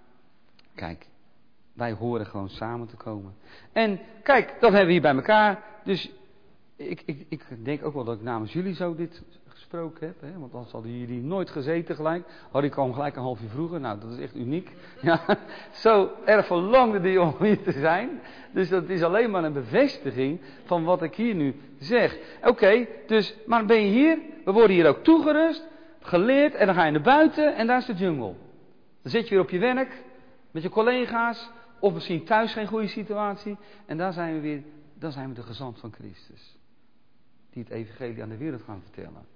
kijk, wij horen gewoon samen te komen. En kijk, dat hebben we hier bij elkaar. Dus ik, ik, ik denk ook wel dat ik namens jullie zo dit gesproken heb. Hè? Want anders hadden jullie nooit gezeten gelijk. Harry kwam gelijk een half uur vroeger. Nou, dat is echt uniek. Ja, zo erg verlangde die om hier te zijn. Dus dat is alleen maar een bevestiging van wat ik hier nu zeg. Oké, okay, dus, maar ben je hier? We worden hier ook toegerust, geleerd en dan ga je naar buiten en daar is de jungle. Dan zit je weer op je werk, met je collega's, of misschien thuis geen goede situatie. En daar zijn we weer, dan zijn we de gezant van Christus. Die het evangelie aan de wereld gaan vertellen.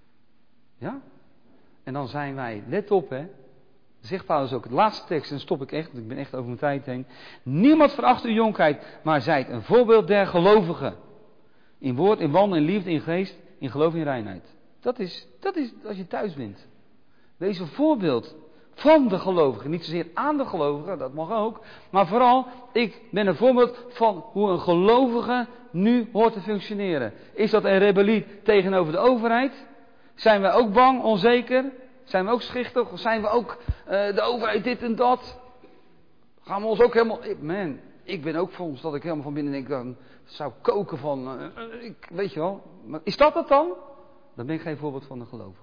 Ja? En dan zijn wij, let op hè, zegt Paulus ook, de laatste tekst, en dan stop ik echt, want ik ben echt over mijn tijd heen. Niemand veracht uw jonkheid, maar zijt een voorbeeld der gelovigen. In woord, in wandel, in liefde, in geest, in geloof, in reinheid. Dat is, dat is als je thuis bent. Wees een voorbeeld van de gelovigen. Niet zozeer aan de gelovigen, dat mag ook. Maar vooral, ik ben een voorbeeld van hoe een gelovige nu hoort te functioneren. Is dat een rebellie tegenover de overheid? Zijn we ook bang, onzeker? Zijn we ook schichtig? Of zijn we ook uh, de overheid dit en dat? Gaan we ons ook helemaal... Man, ik ben ook soms dat ik helemaal van binnen denk, dan zou koken van... Uh, ik, weet je wel, maar is dat het dan? Dan ben ik geen voorbeeld van de gelovige.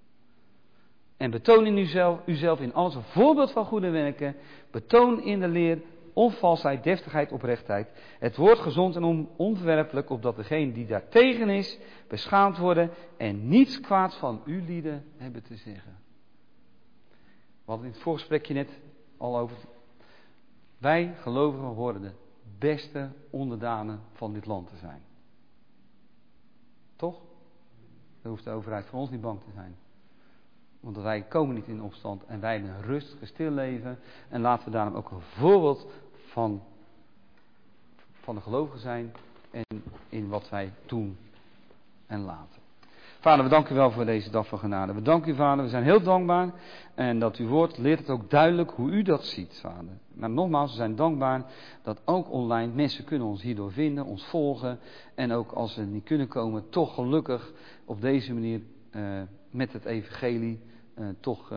En betoon in uzelf, uzelf in alles een voorbeeld van goede werken. Betoon in de leer onvalsheid, deftigheid, oprechtheid. Het woord gezond en on, onverwerpelijk, opdat degene die daartegen is, beschaamd worden en niets kwaads van u lieden hebben te zeggen. We hadden in het voorgesprekje net al over Wij gelovigen horen de beste onderdanen van dit land te zijn. Toch? Dan hoeft de overheid voor ons niet bang te zijn. Want wij komen niet in opstand en wij hebben een rustig, stil leven. En laten we daarom ook een voorbeeld van, van de gelovigen zijn en in wat wij doen en laten. Vader, we danken u wel voor deze dag van genade. We danken u, Vader, we zijn heel dankbaar. En dat uw woord leert het ook duidelijk hoe u dat ziet, Vader. Maar nogmaals, we zijn dankbaar dat ook online mensen kunnen ons hierdoor vinden, ons volgen. En ook als ze niet kunnen komen, toch gelukkig op deze manier uh, met het evangelie uh, toch... Uh,